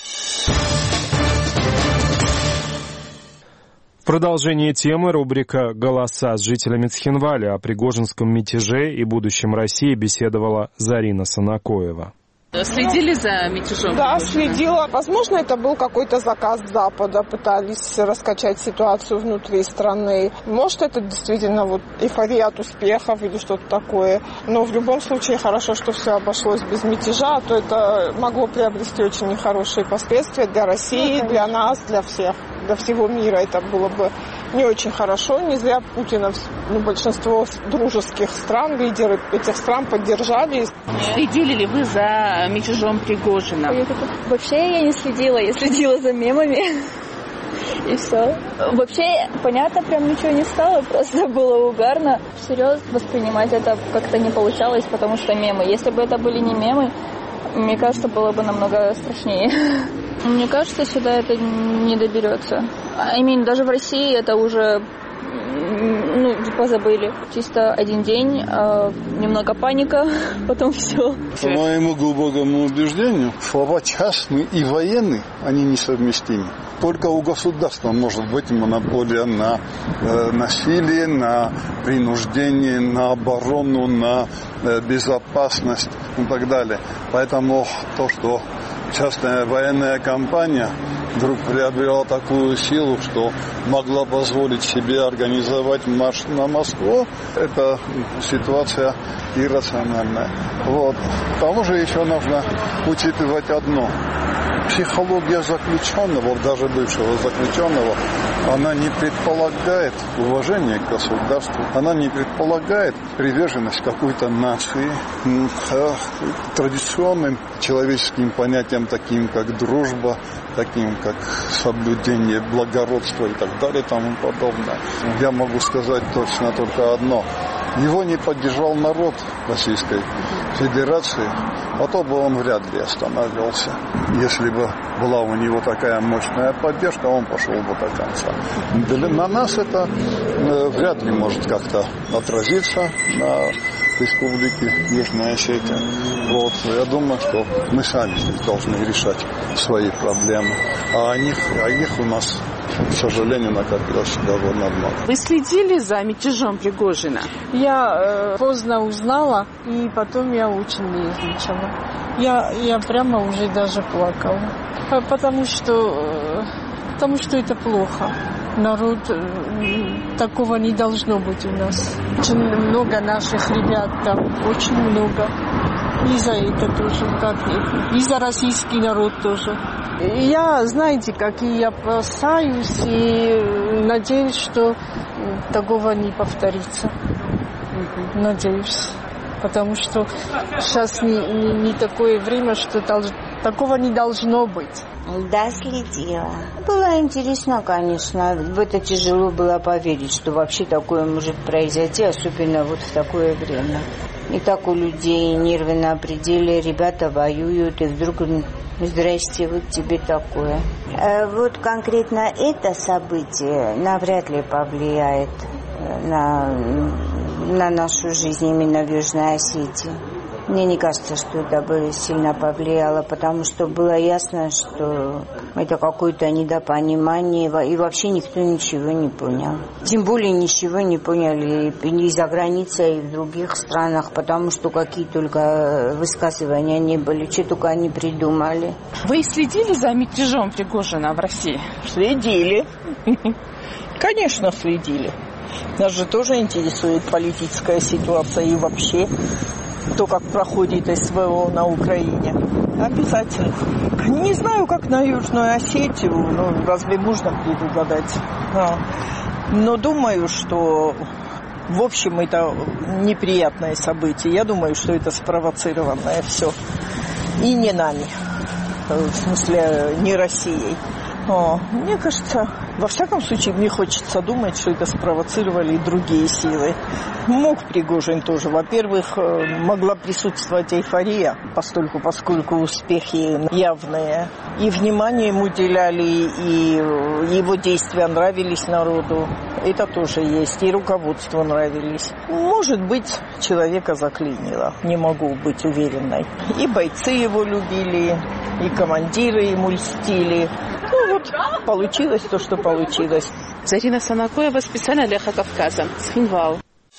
В продолжение темы рубрика «Голоса» с жителями Цхинвали о пригожинском мятеже и будущем России беседовала Зарина Санакоева. Следили за мятежом? Да, следила. Возможно, это был какой-то заказ Запада. Пытались раскачать ситуацию внутри страны. Может, это действительно вот эйфория от успехов или что-то такое. Но в любом случае хорошо, что все обошлось без мятежа, а то это могло приобрести очень нехорошие последствия для России, для нас, для всех, для всего мира. Это было бы не очень хорошо. Не зря Путина, ну, большинство дружеских стран, лидеры этих стран поддержали. Следили ли вы за мятежом Пригожина? Вообще я не следила, я следила за мемами. И все. Вообще, понятно, прям ничего не стало, просто было угарно. Всерьез воспринимать это как-то не получалось, потому что мемы. Если бы это были не мемы, мне кажется, было бы намного страшнее. Мне кажется, сюда это не доберется. I mean, даже в России это уже, ну, позабыли. Чисто один день, э, немного паника, потом все. По моему глубокому убеждению, слова частный и военный, они несовместимы. Только у государства может быть монополия на э, насилие, на принуждение, на оборону, на э, безопасность и так далее. Поэтому то, что частная военная компания вдруг приобрела такую силу, что могла позволить себе организовать марш на Москву, это ситуация иррациональная. Вот. К тому же еще нужно учитывать одно. Психология заключенного, даже бывшего заключенного, она не предполагает уважение к государству, она не предполагает приверженность какой-то нации, к традиционным человеческим понятиям, таким как дружба, таким как соблюдение благородства и так далее и тому подобное. Я могу сказать точно только одно. Его не поддержал народ Российской Федерации, а то бы он вряд ли остановился. Если бы была у него такая мощная поддержка, он пошел бы до конца. На нас это вряд ли может как-то отразиться на Республике Южная Осетия. Вот. Я думаю, что мы сами здесь должны решать свои проблемы. А о них, о них у нас, к сожалению, накопилось довольно много. Вы следили за мятежом Пригожина? Я э, поздно узнала, и потом я очень нервничала. Я, я прямо уже даже плакала. Потому что, э, потому что это плохо. Народ, э, такого не должно быть у нас. Очень много наших ребят там, очень много. И за это тоже, как и за российский народ тоже. Я, знаете, как и я опасаюсь и надеюсь, что такого не повторится. Надеюсь. Потому что сейчас не, не, не такое время, что долж... такого не должно быть. Да, следила. Было интересно, конечно. В это тяжело было поверить, что вообще такое может произойти, особенно вот в такое время. И так у людей нервы на пределе, ребята воюют, и вдруг, здрасте, вот тебе такое. А вот конкретно это событие навряд ли повлияет на, на нашу жизнь именно в Южной Осетии. Мне не кажется, что это бы сильно повлияло, потому что было ясно, что это какое-то недопонимание, и вообще никто ничего не понял. Тем более ничего не поняли и за границей, и в других странах, потому что какие только высказывания не были, что только они придумали. Вы следили за мятежом Пригожина в России? Следили. Конечно, следили. Нас же тоже интересует политическая ситуация и вообще то, как проходит СВО на Украине. Обязательно. Не знаю, как на Южную Осетию, ну, разве можно предугадать? А. Но думаю, что в общем это неприятное событие. Я думаю, что это спровоцированное все. И не нами. В смысле, не Россией. О, мне кажется, во всяком случае, мне хочется думать, что это спровоцировали и другие силы. Мог Пригожин тоже. Во-первых, могла присутствовать эйфория, постольку, поскольку успехи явные. И внимание ему уделяли, и его действия нравились народу. Это тоже есть. И руководству нравились. Может быть, человека заклинило. Не могу быть уверенной. И бойцы его любили, и командиры ему льстили. Ну вот, получилось то, что получилось. Зарина Санакоева специально для Эхо Кавказа. Схинвал.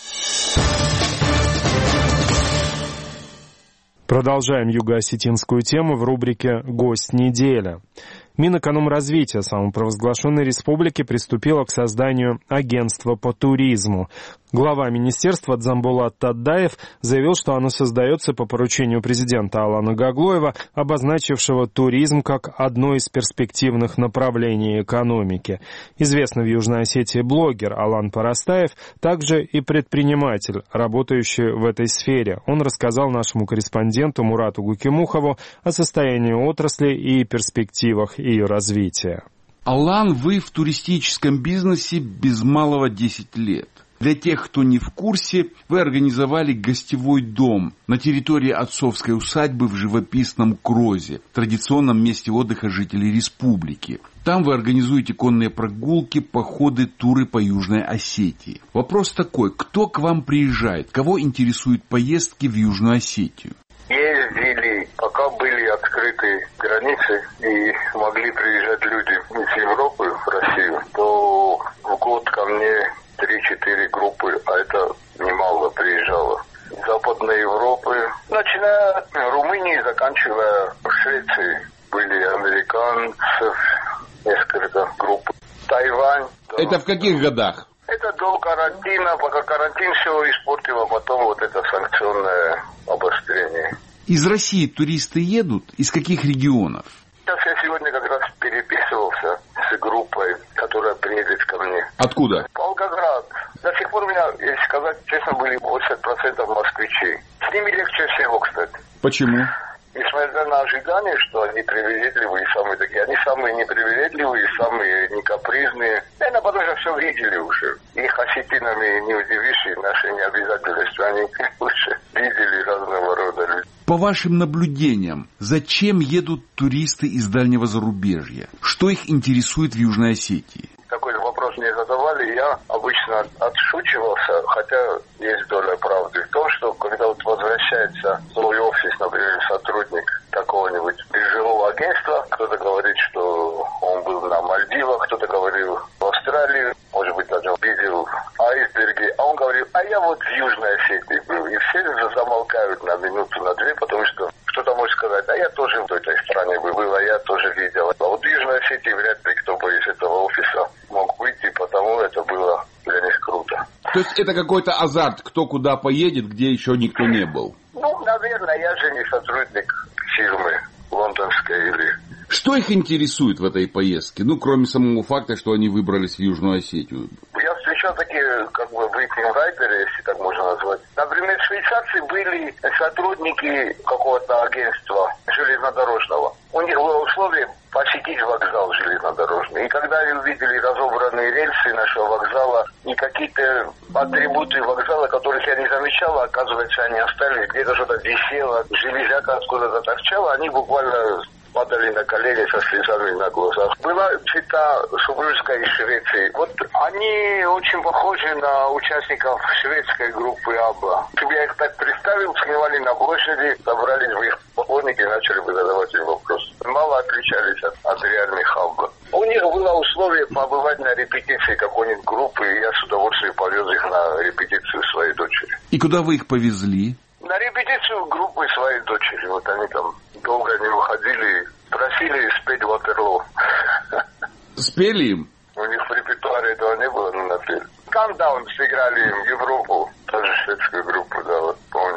Продолжаем юго-осетинскую тему в рубрике «Гость недели». Минэкономразвития самопровозглашенной республики приступила к созданию агентства по туризму. Глава министерства Дзамбулат Таддаев заявил, что оно создается по поручению президента Алана Гаглоева, обозначившего туризм как одно из перспективных направлений экономики. Известный в Южной Осетии блогер Алан Парастаев, также и предприниматель, работающий в этой сфере. Он рассказал нашему корреспонденту Мурату Гукимухову о состоянии отрасли и перспективах ее развития. Алан, вы в туристическом бизнесе без малого десять лет. Для тех, кто не в курсе, вы организовали гостевой дом на территории отцовской усадьбы в живописном Крозе, традиционном месте отдыха жителей республики. Там вы организуете конные прогулки, походы, туры по Южной Осетии. Вопрос такой, кто к вам приезжает, кого интересуют поездки в Южную Осетию? Ездили, пока были открыты границы и могли приезжать люди из Европы в Россию, то в год ко мне три-четыре группы, а это немало приезжало. Из Западной Европы, начиная от Румынии, заканчивая Швецией. Были американцев, несколько групп. Тайвань. Это да. В каких годах? Это до карантина, пока карантин все испортил, а потом вот это санкционное обострение. Из России туристы едут? Из каких регионов? Сейчас я сегодня как раз переписывался с группой, которая приедет ко мне. Откуда? Волгоград. До сих пор у меня, если сказать честно, были восемьдесят процентов москвичей. С ними легче всего, кстати. Почему? Несмотря на ожидание, что они привередливые, самые такие, они самые непривередливые, самые некапризные. Наверное, потому что все видели уже. Их осетинами не удивишь, и наши необязательности, они лучше видели разного рода людей. По вашим наблюдениям, зачем едут туристы из дальнего зарубежья? Что их интересует в Южной Осетии? Такой вопрос мне задавали, я обычно отшучивался, хотя есть доля правды в том, что когда вот возвращается в свой офис, например, сотрудник какого-нибудь биржевого агентства, кто-то говорит, что он был на Мальдивах, кто-то говорил в Австралии, может быть, даже видел айсберги, а он говорил, а я вот в Южной Осетии был. И все замолкают на минуту, на две, потому что кто-то может сказать, а я тоже в этой стране был, а я тоже видел. А вот в Южной Осетии вряд ли кто бы из этого офиса мог выйти, потому это было для них круто. То есть это какой-то азарт, кто куда поедет, где еще никто не был? Ну, наверное, я же не сотрудник фирмы лондонской или... Что их интересует в этой поездке? Ну, кроме самого факта, что они выбрались в Южную Осетию. Я встречал такие, как бы, брифинг-райтеры, если так можно назвать. Например, швейцарцы были сотрудники какого-то агентства железнодорожного. У них было условие посетить вокзал железнодорожный. И когда они увидели разобранные рельсы нашего вокзала и какие-то атрибуты вокзала, которых я не замечал, оказывается, они остались, где-то что-то висело, железяка откуда-то торчала, они буквально падали на колени со слезами на глазах. Была чита супружеская из Швеции. Вот они очень похожи на участников шведской группы Абба. Чтобы я их так представил, снимали на площади, собрались бы их поклонники и начали бы задавать им вопрос. Мало отличались от, от реальных Абба. У них было условие побывать на репетиции какой-нибудь группы, и я с удовольствием повез их на репетицию своей дочери. И куда вы их повезли? На репетицию группы своей дочери. Вот они там долго не выходили, просили спеть «Ватерлоо». Спели им? У них в репертуаре этого не было, но напели. «Countdown» сыграли им Европу, тоже шведскую группу, да, вот помню.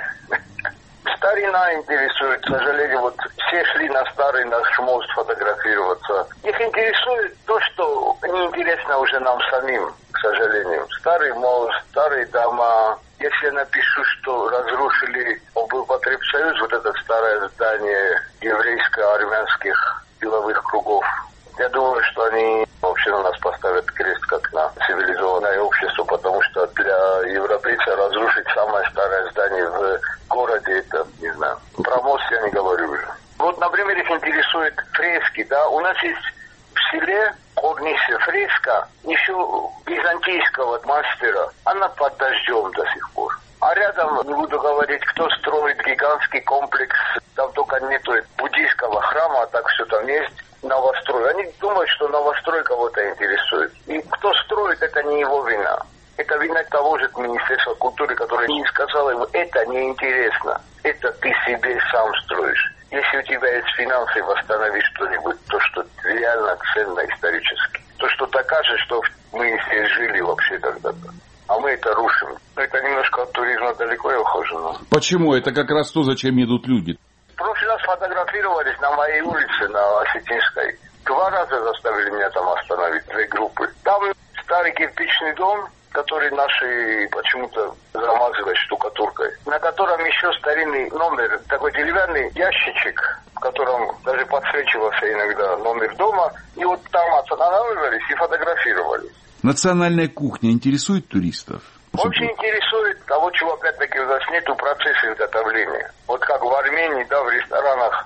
Старина интересует, к сожалению, вот все шли на старый наш мост фотографироваться. Их интересует то, что неинтересно уже нам самим, к сожалению. Старый мост, старые дома. Если я напишу, что разрушили облпотребсоюз, вот это старое здание еврейско-армянских деловых кругов, я думаю, что они вообще на нас поставят крест как на цивилизованное общество, потому что для европейца разрушить самое старое здание в городе, это, не знаю, про мост я не говорю уже. Вот, например, их интересует фрески, да, у нас есть в селе Корнисе фреска еще византийского мастера, она под дождем до сих пор. А рядом, не буду говорить, кто строит гигантский комплекс, там только нету буддийского храма, а так все там есть, новострой. Они думают, что новострой кого-то интересует. И кто строит, это не его вина. Это вина того же Министерства культуры, которое не сказало ему, это неинтересно. Это ты себе сам строишь. Если у тебя есть финансы, восстановить что-нибудь, то, что реально ценно исторически. То, что докажет, что мы здесь жили вообще когда-то. А мы это рушим. Но это немножко от туризма далеко я ухожу. Но... Почему? Это как раз то, зачем идут люди. В прошлый раз фотографировались на моей улице, на Осетинской. Два раза заставили меня там остановить, две группы. Там старый кирпичный дом, который наши почему-то замазывают штукатуркой, на котором еще старинный номер, такой деревянный ящичек, в котором даже подсвечивался иногда номер дома. И вот там останавливались и фотографировались. Национальная кухня интересует туристов? Очень интересует того, чего опять-таки у нас нету, процесс изготовления. Вот как в Армении, да, в ресторанах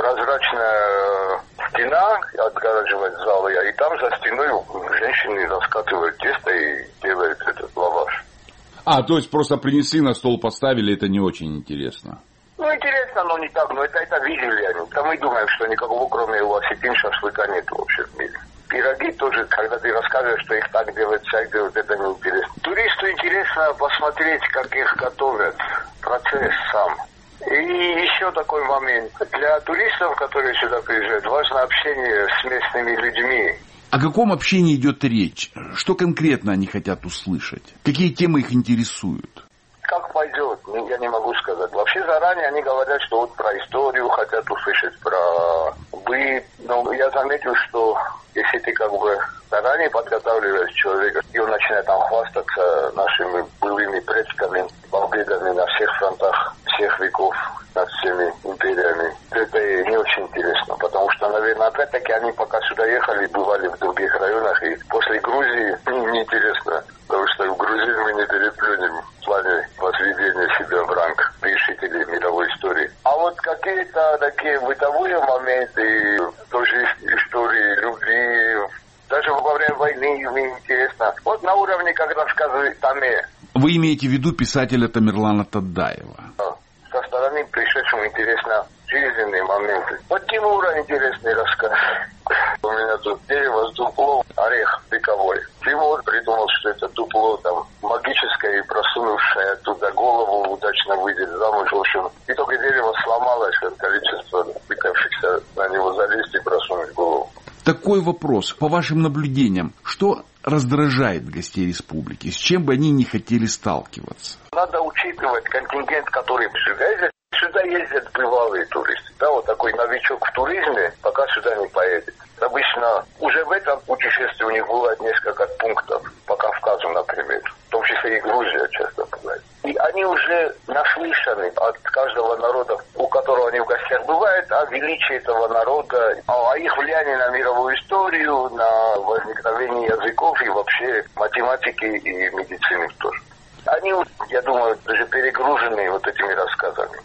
прозрачная стена отгораживает залы, и там за стеной женщины раскатывают тесто и делают этот лаваш. А, то есть просто принесли на стол, поставили, это не очень интересно? Ну, интересно, но не так, но это, это видели они. Там мы думаем, что никакого, кроме у осетин, шашлыка нет вообще в мире. Пироги тоже, когда ты рассказываешь, что их так делают, так делают, это неинтересно. Туристу интересно посмотреть, как их готовят, процесс сам. И еще такой момент. Для туристов, которые сюда приезжают, важно общение с местными людьми. О каком общении идет речь? Что конкретно они хотят услышать? Какие темы их интересуют? Как пойдет, я не могу сказать. Вообще заранее они говорят, что вот про историю хотят услышать, про быт. Но я заметил, что если ты как бы заранее подготавливаешь человека, и он начинает там хвастаться нашими былыми предками, победами на всех фронтах всех веков, над всеми империями, это не очень интересно, потому что, наверное, опять-таки они пока сюда ехали, бывали в других районах, и после Грузии неинтересно, потому что в Грузии мы не переплюнем в плане возведения себя в ранг решителей мировой истории. А вот какие-то такие бытовые моменты, тоже истории любви, даже во время войны мне интересно. Вот на уровне, как рассказывает Таме. Вы имеете в виду писателя Тамерлана Тадаева? Со стороны пришедшему интересно жизненные моменты. Вот Тимура интересный рассказ. У меня тут дерево с дуплом, орех вековой. Тимур придумал, что это дупло там магическое и просунувшее оттуда голову удачно выйдет замуж. В общем, и только дерево сломалось от количества пытавшихся на него залезть и просунуть голову. Такой вопрос. По вашим наблюдениям, что раздражает гостей республики? С чем бы они не хотели сталкиваться? Надо учитывать контингент, который сюда ездит. Сюда ездят бывалые туристы. Да, вот такой новичок в туризме пока сюда не поедет. Обычно уже в этом путешествии у них бывает несколько пунктов по Кавказу, например. В том числе и Грузия часто бывает. И они уже наслышаны от каждого народа, у которого они в гостях бывают, о величии этого народа, о их влиянии на мировую историю, на возникновение языков и вообще математики и медицины тоже. Они, я думаю, даже перегружены вот этими рассказами. И, к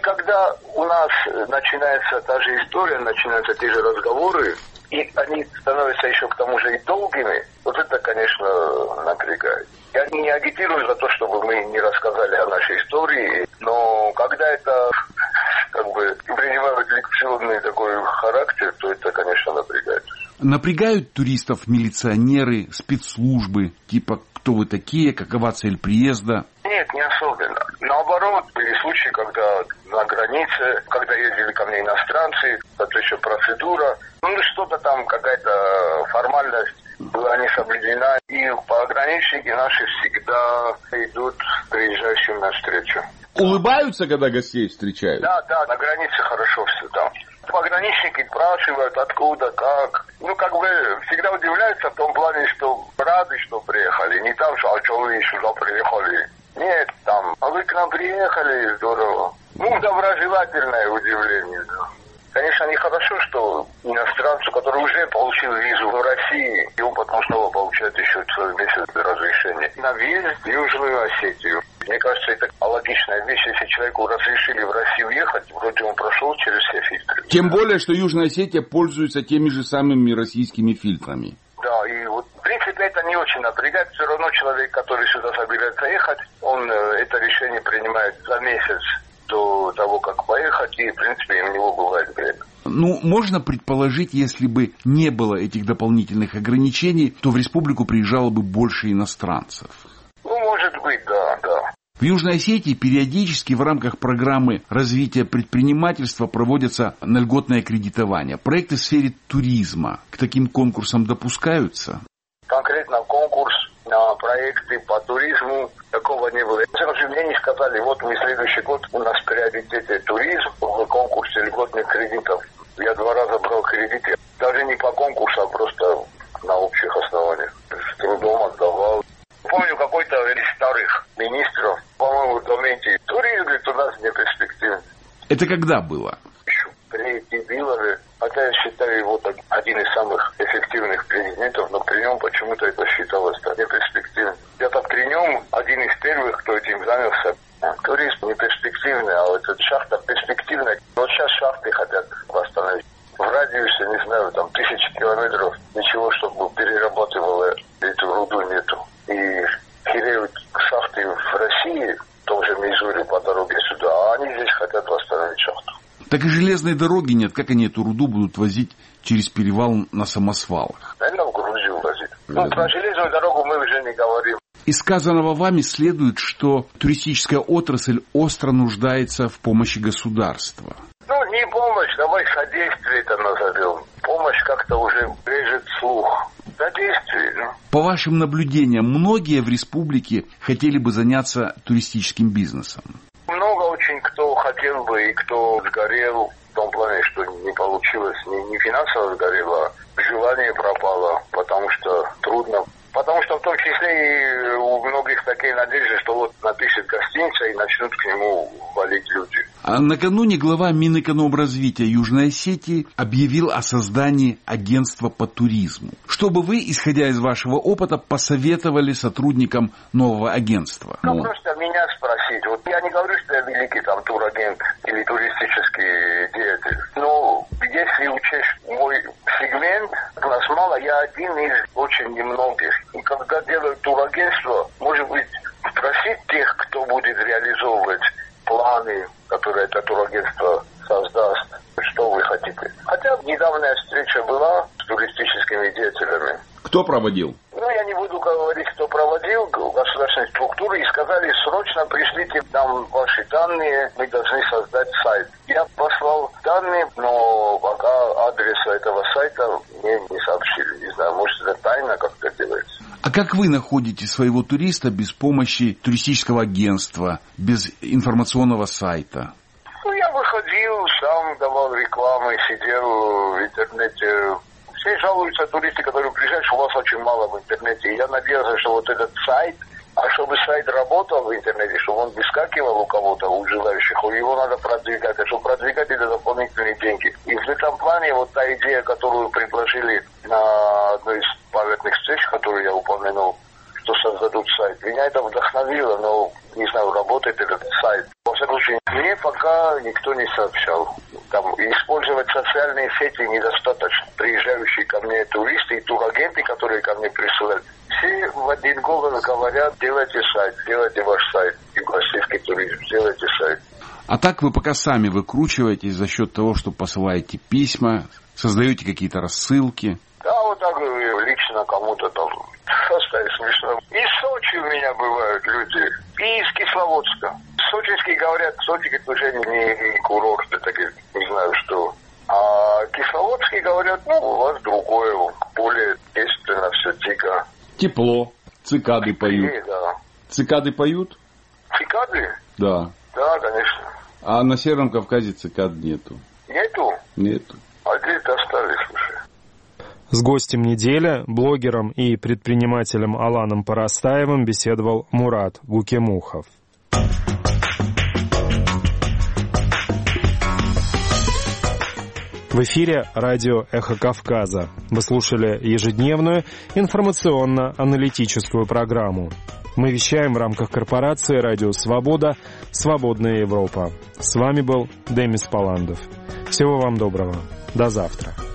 когда у нас начинается та же история, начинаются те же разговоры, и они становятся еще к тому же и долгими, вот это, конечно, напрягает. Я не агитирую за то, чтобы мы не рассказали о нашей истории, но когда это как бы принимает лекционный такой характер, то это, конечно, напрягает. Напрягают туристов милиционеры, спецслужбы, типа кто вы такие, какова цель приезда? Нет, не особенно. Наоборот, были случаи, когда на границе, когда ездили ко мне иностранцы, это еще процедура, ну что-то там, какая-то формальность была не соблюдена. И пограничники наши всегда идут приезжающим навстречу. Улыбаются, когда гостей встречают? Да, да, на границе хорошо все там. Пограничники спрашивают, откуда, как. Ну, как бы, всегда удивляются в том плане, что рады, что приехали. Не там, что, а что вы сюда приехали? Нет, там, а вы к нам приехали, здорово. Ну, доброжелательное удивление, да. Конечно, нехорошо, что иностранцу, который уже получил визу в России, и он потом снова получает еще целый месяц разрешения на въезд в Южную Осетию. Мне кажется, это логичная вещь, если человеку разрешили в Россию ехать, вроде он прошел через все фильтры. Тем более, что Южная Осетия пользуется теми же самыми российскими фильтрами. Да, и вот в принципе это не очень напрягает. Все равно человек, который сюда собирается ехать, он это решение принимает за месяц до того, как поехать, и в принципе у него бывает время. Ну, можно предположить, если бы не было этих дополнительных ограничений, то в республику приезжало бы больше иностранцев. Ну, может быть, да, да. В Южной Осетии периодически в рамках программы развития предпринимательства проводятся на льготное кредитование. Проекты в сфере туризма к таким конкурсам допускаются? Конкретно конкурс на проекты по туризму такого не было. Мне не сказали, вот мы следующий год, у нас в приоритете туризм, в конкурсе льготных кредитов. Я два раза брал кредиты, даже не по конкурсу, а просто на общих основаниях. С трудом отдавал. Помню, какой-то из старых министров, по-моему, в документе туризм, говорит, у нас не перспективный. Это когда было? Еще при Тибилове, хотя я считаю его один из самых эффективных президентов, но при нем почему-то это считалось неперспективным. Я-то при нем один из первых, кто этим занялся. Туризм не перспективный, а вот эта шахта перспективная. Вот сейчас шахты хотят восстановить. В радиусе, не знаю, там тысячи километров, ничего, чтобы перерабатывало эту руду, нету. И хиреют шахты в России, в том же Мизури, по дороге сюда, а они здесь хотят восстановить шахту. Так и железной дороги нет. Как они эту руду будут возить через перевал на самосвалах? Наверное, в Грузию возить. Ну, про железную дорогу мы уже не говорим. Из сказанного вами следует, что туристическая отрасль остро нуждается в помощи государства. Ну, не помощь, давай содействие это назовем. Помощь как-то уже режет слух. Содействие, ну. По вашим наблюдениям, многие в республике хотели бы заняться туристическим бизнесом? Много очень кто хотел бы и кто сгорел в том плане, что не получилось, не, не финансово сгорело, а желание пропало, потому что трудно. Потому что в том числе и у многих такие надежды, что вот напишет гостиница и начнут к нему валить люди. А накануне глава Минэкономразвития Южной Осетии объявил о создании агентства по туризму. Что бы вы, исходя из вашего опыта, посоветовали сотрудникам нового агентства? Ну, просто меня спросить. Вот я не говорю, что я великий там турагент или туристический деятель. Но если учесть мой сегмент, нас мало, я один из очень немногих. И когда делают турагентство, может быть, спросить тех, кто будет реализовывать планы, которые это турагентство создаст, что вы хотите. Хотя недавняя встреча была с туристическими деятелями. Кто проводил? Ну, я не буду говорить, кто проводил, государственные структуры, и сказали, срочно пришлите нам ваши данные, мы должны создать сайт. Я послал данные, но пока адреса этого сайта мне не сообщили. Не знаю, может, это тайна как-то делается. А как вы находите своего туриста без помощи туристического агентства, без информационного сайта? Ну, я выходил, сам давал рекламу, сидел в интернете. Все жалуются туристы, которые приезжают, что у вас очень мало в интернете. И я надеялся, что вот этот сайт, а чтобы сайт работал в интернете, чтобы он выскакивал у кого-то, у желающих, его надо продвигать. А чтобы продвигать, это дополнительные деньги. И в этом плане вот та идея, которую предложили на одной из памятных встреч, которую я упомянул, что создадут сайт, меня это вдохновило, но не знаю, работает этот сайт. Во всяком случае, мне пока никто не сообщал. Там использовать социальные сети недостаточно. Приезжающие ко мне туристы и турагенты, которые ко мне присылают, все в один голос говорят: делайте сайт, делайте ваш сайт, юго-российский туризм, делайте сайт. А так вы пока сами выкручиваетесь за счет того, что посылаете письма, создаете какие-то рассылки? Да, вот так лично кому-то там составить смешно. Из Сочи у меня бывают люди, и из Кисловодска. Сочинские говорят, Сочи, говорит, уже не, не курорт, это, не знаю что. А Кисловодские говорят, ну, у вас другое, более естественно, все тихо. Тепло, цикады поют. Да. Цикады поют? Цикады? Да. Да, конечно. А на Северном Кавказе цикад нету? Нету? Нету. А где-то остались, слушай. С гостем недели, блогером и предпринимателем Аланом Парастаевым беседовал Мурат Гукемухов. В эфире радио «Эхо Кавказа». Вы слушали ежедневную информационно-аналитическую программу. Мы вещаем в рамках корпорации «Радио Свобода. Свободная Европа». С вами был Демис Паландов. Всего вам доброго. До завтра.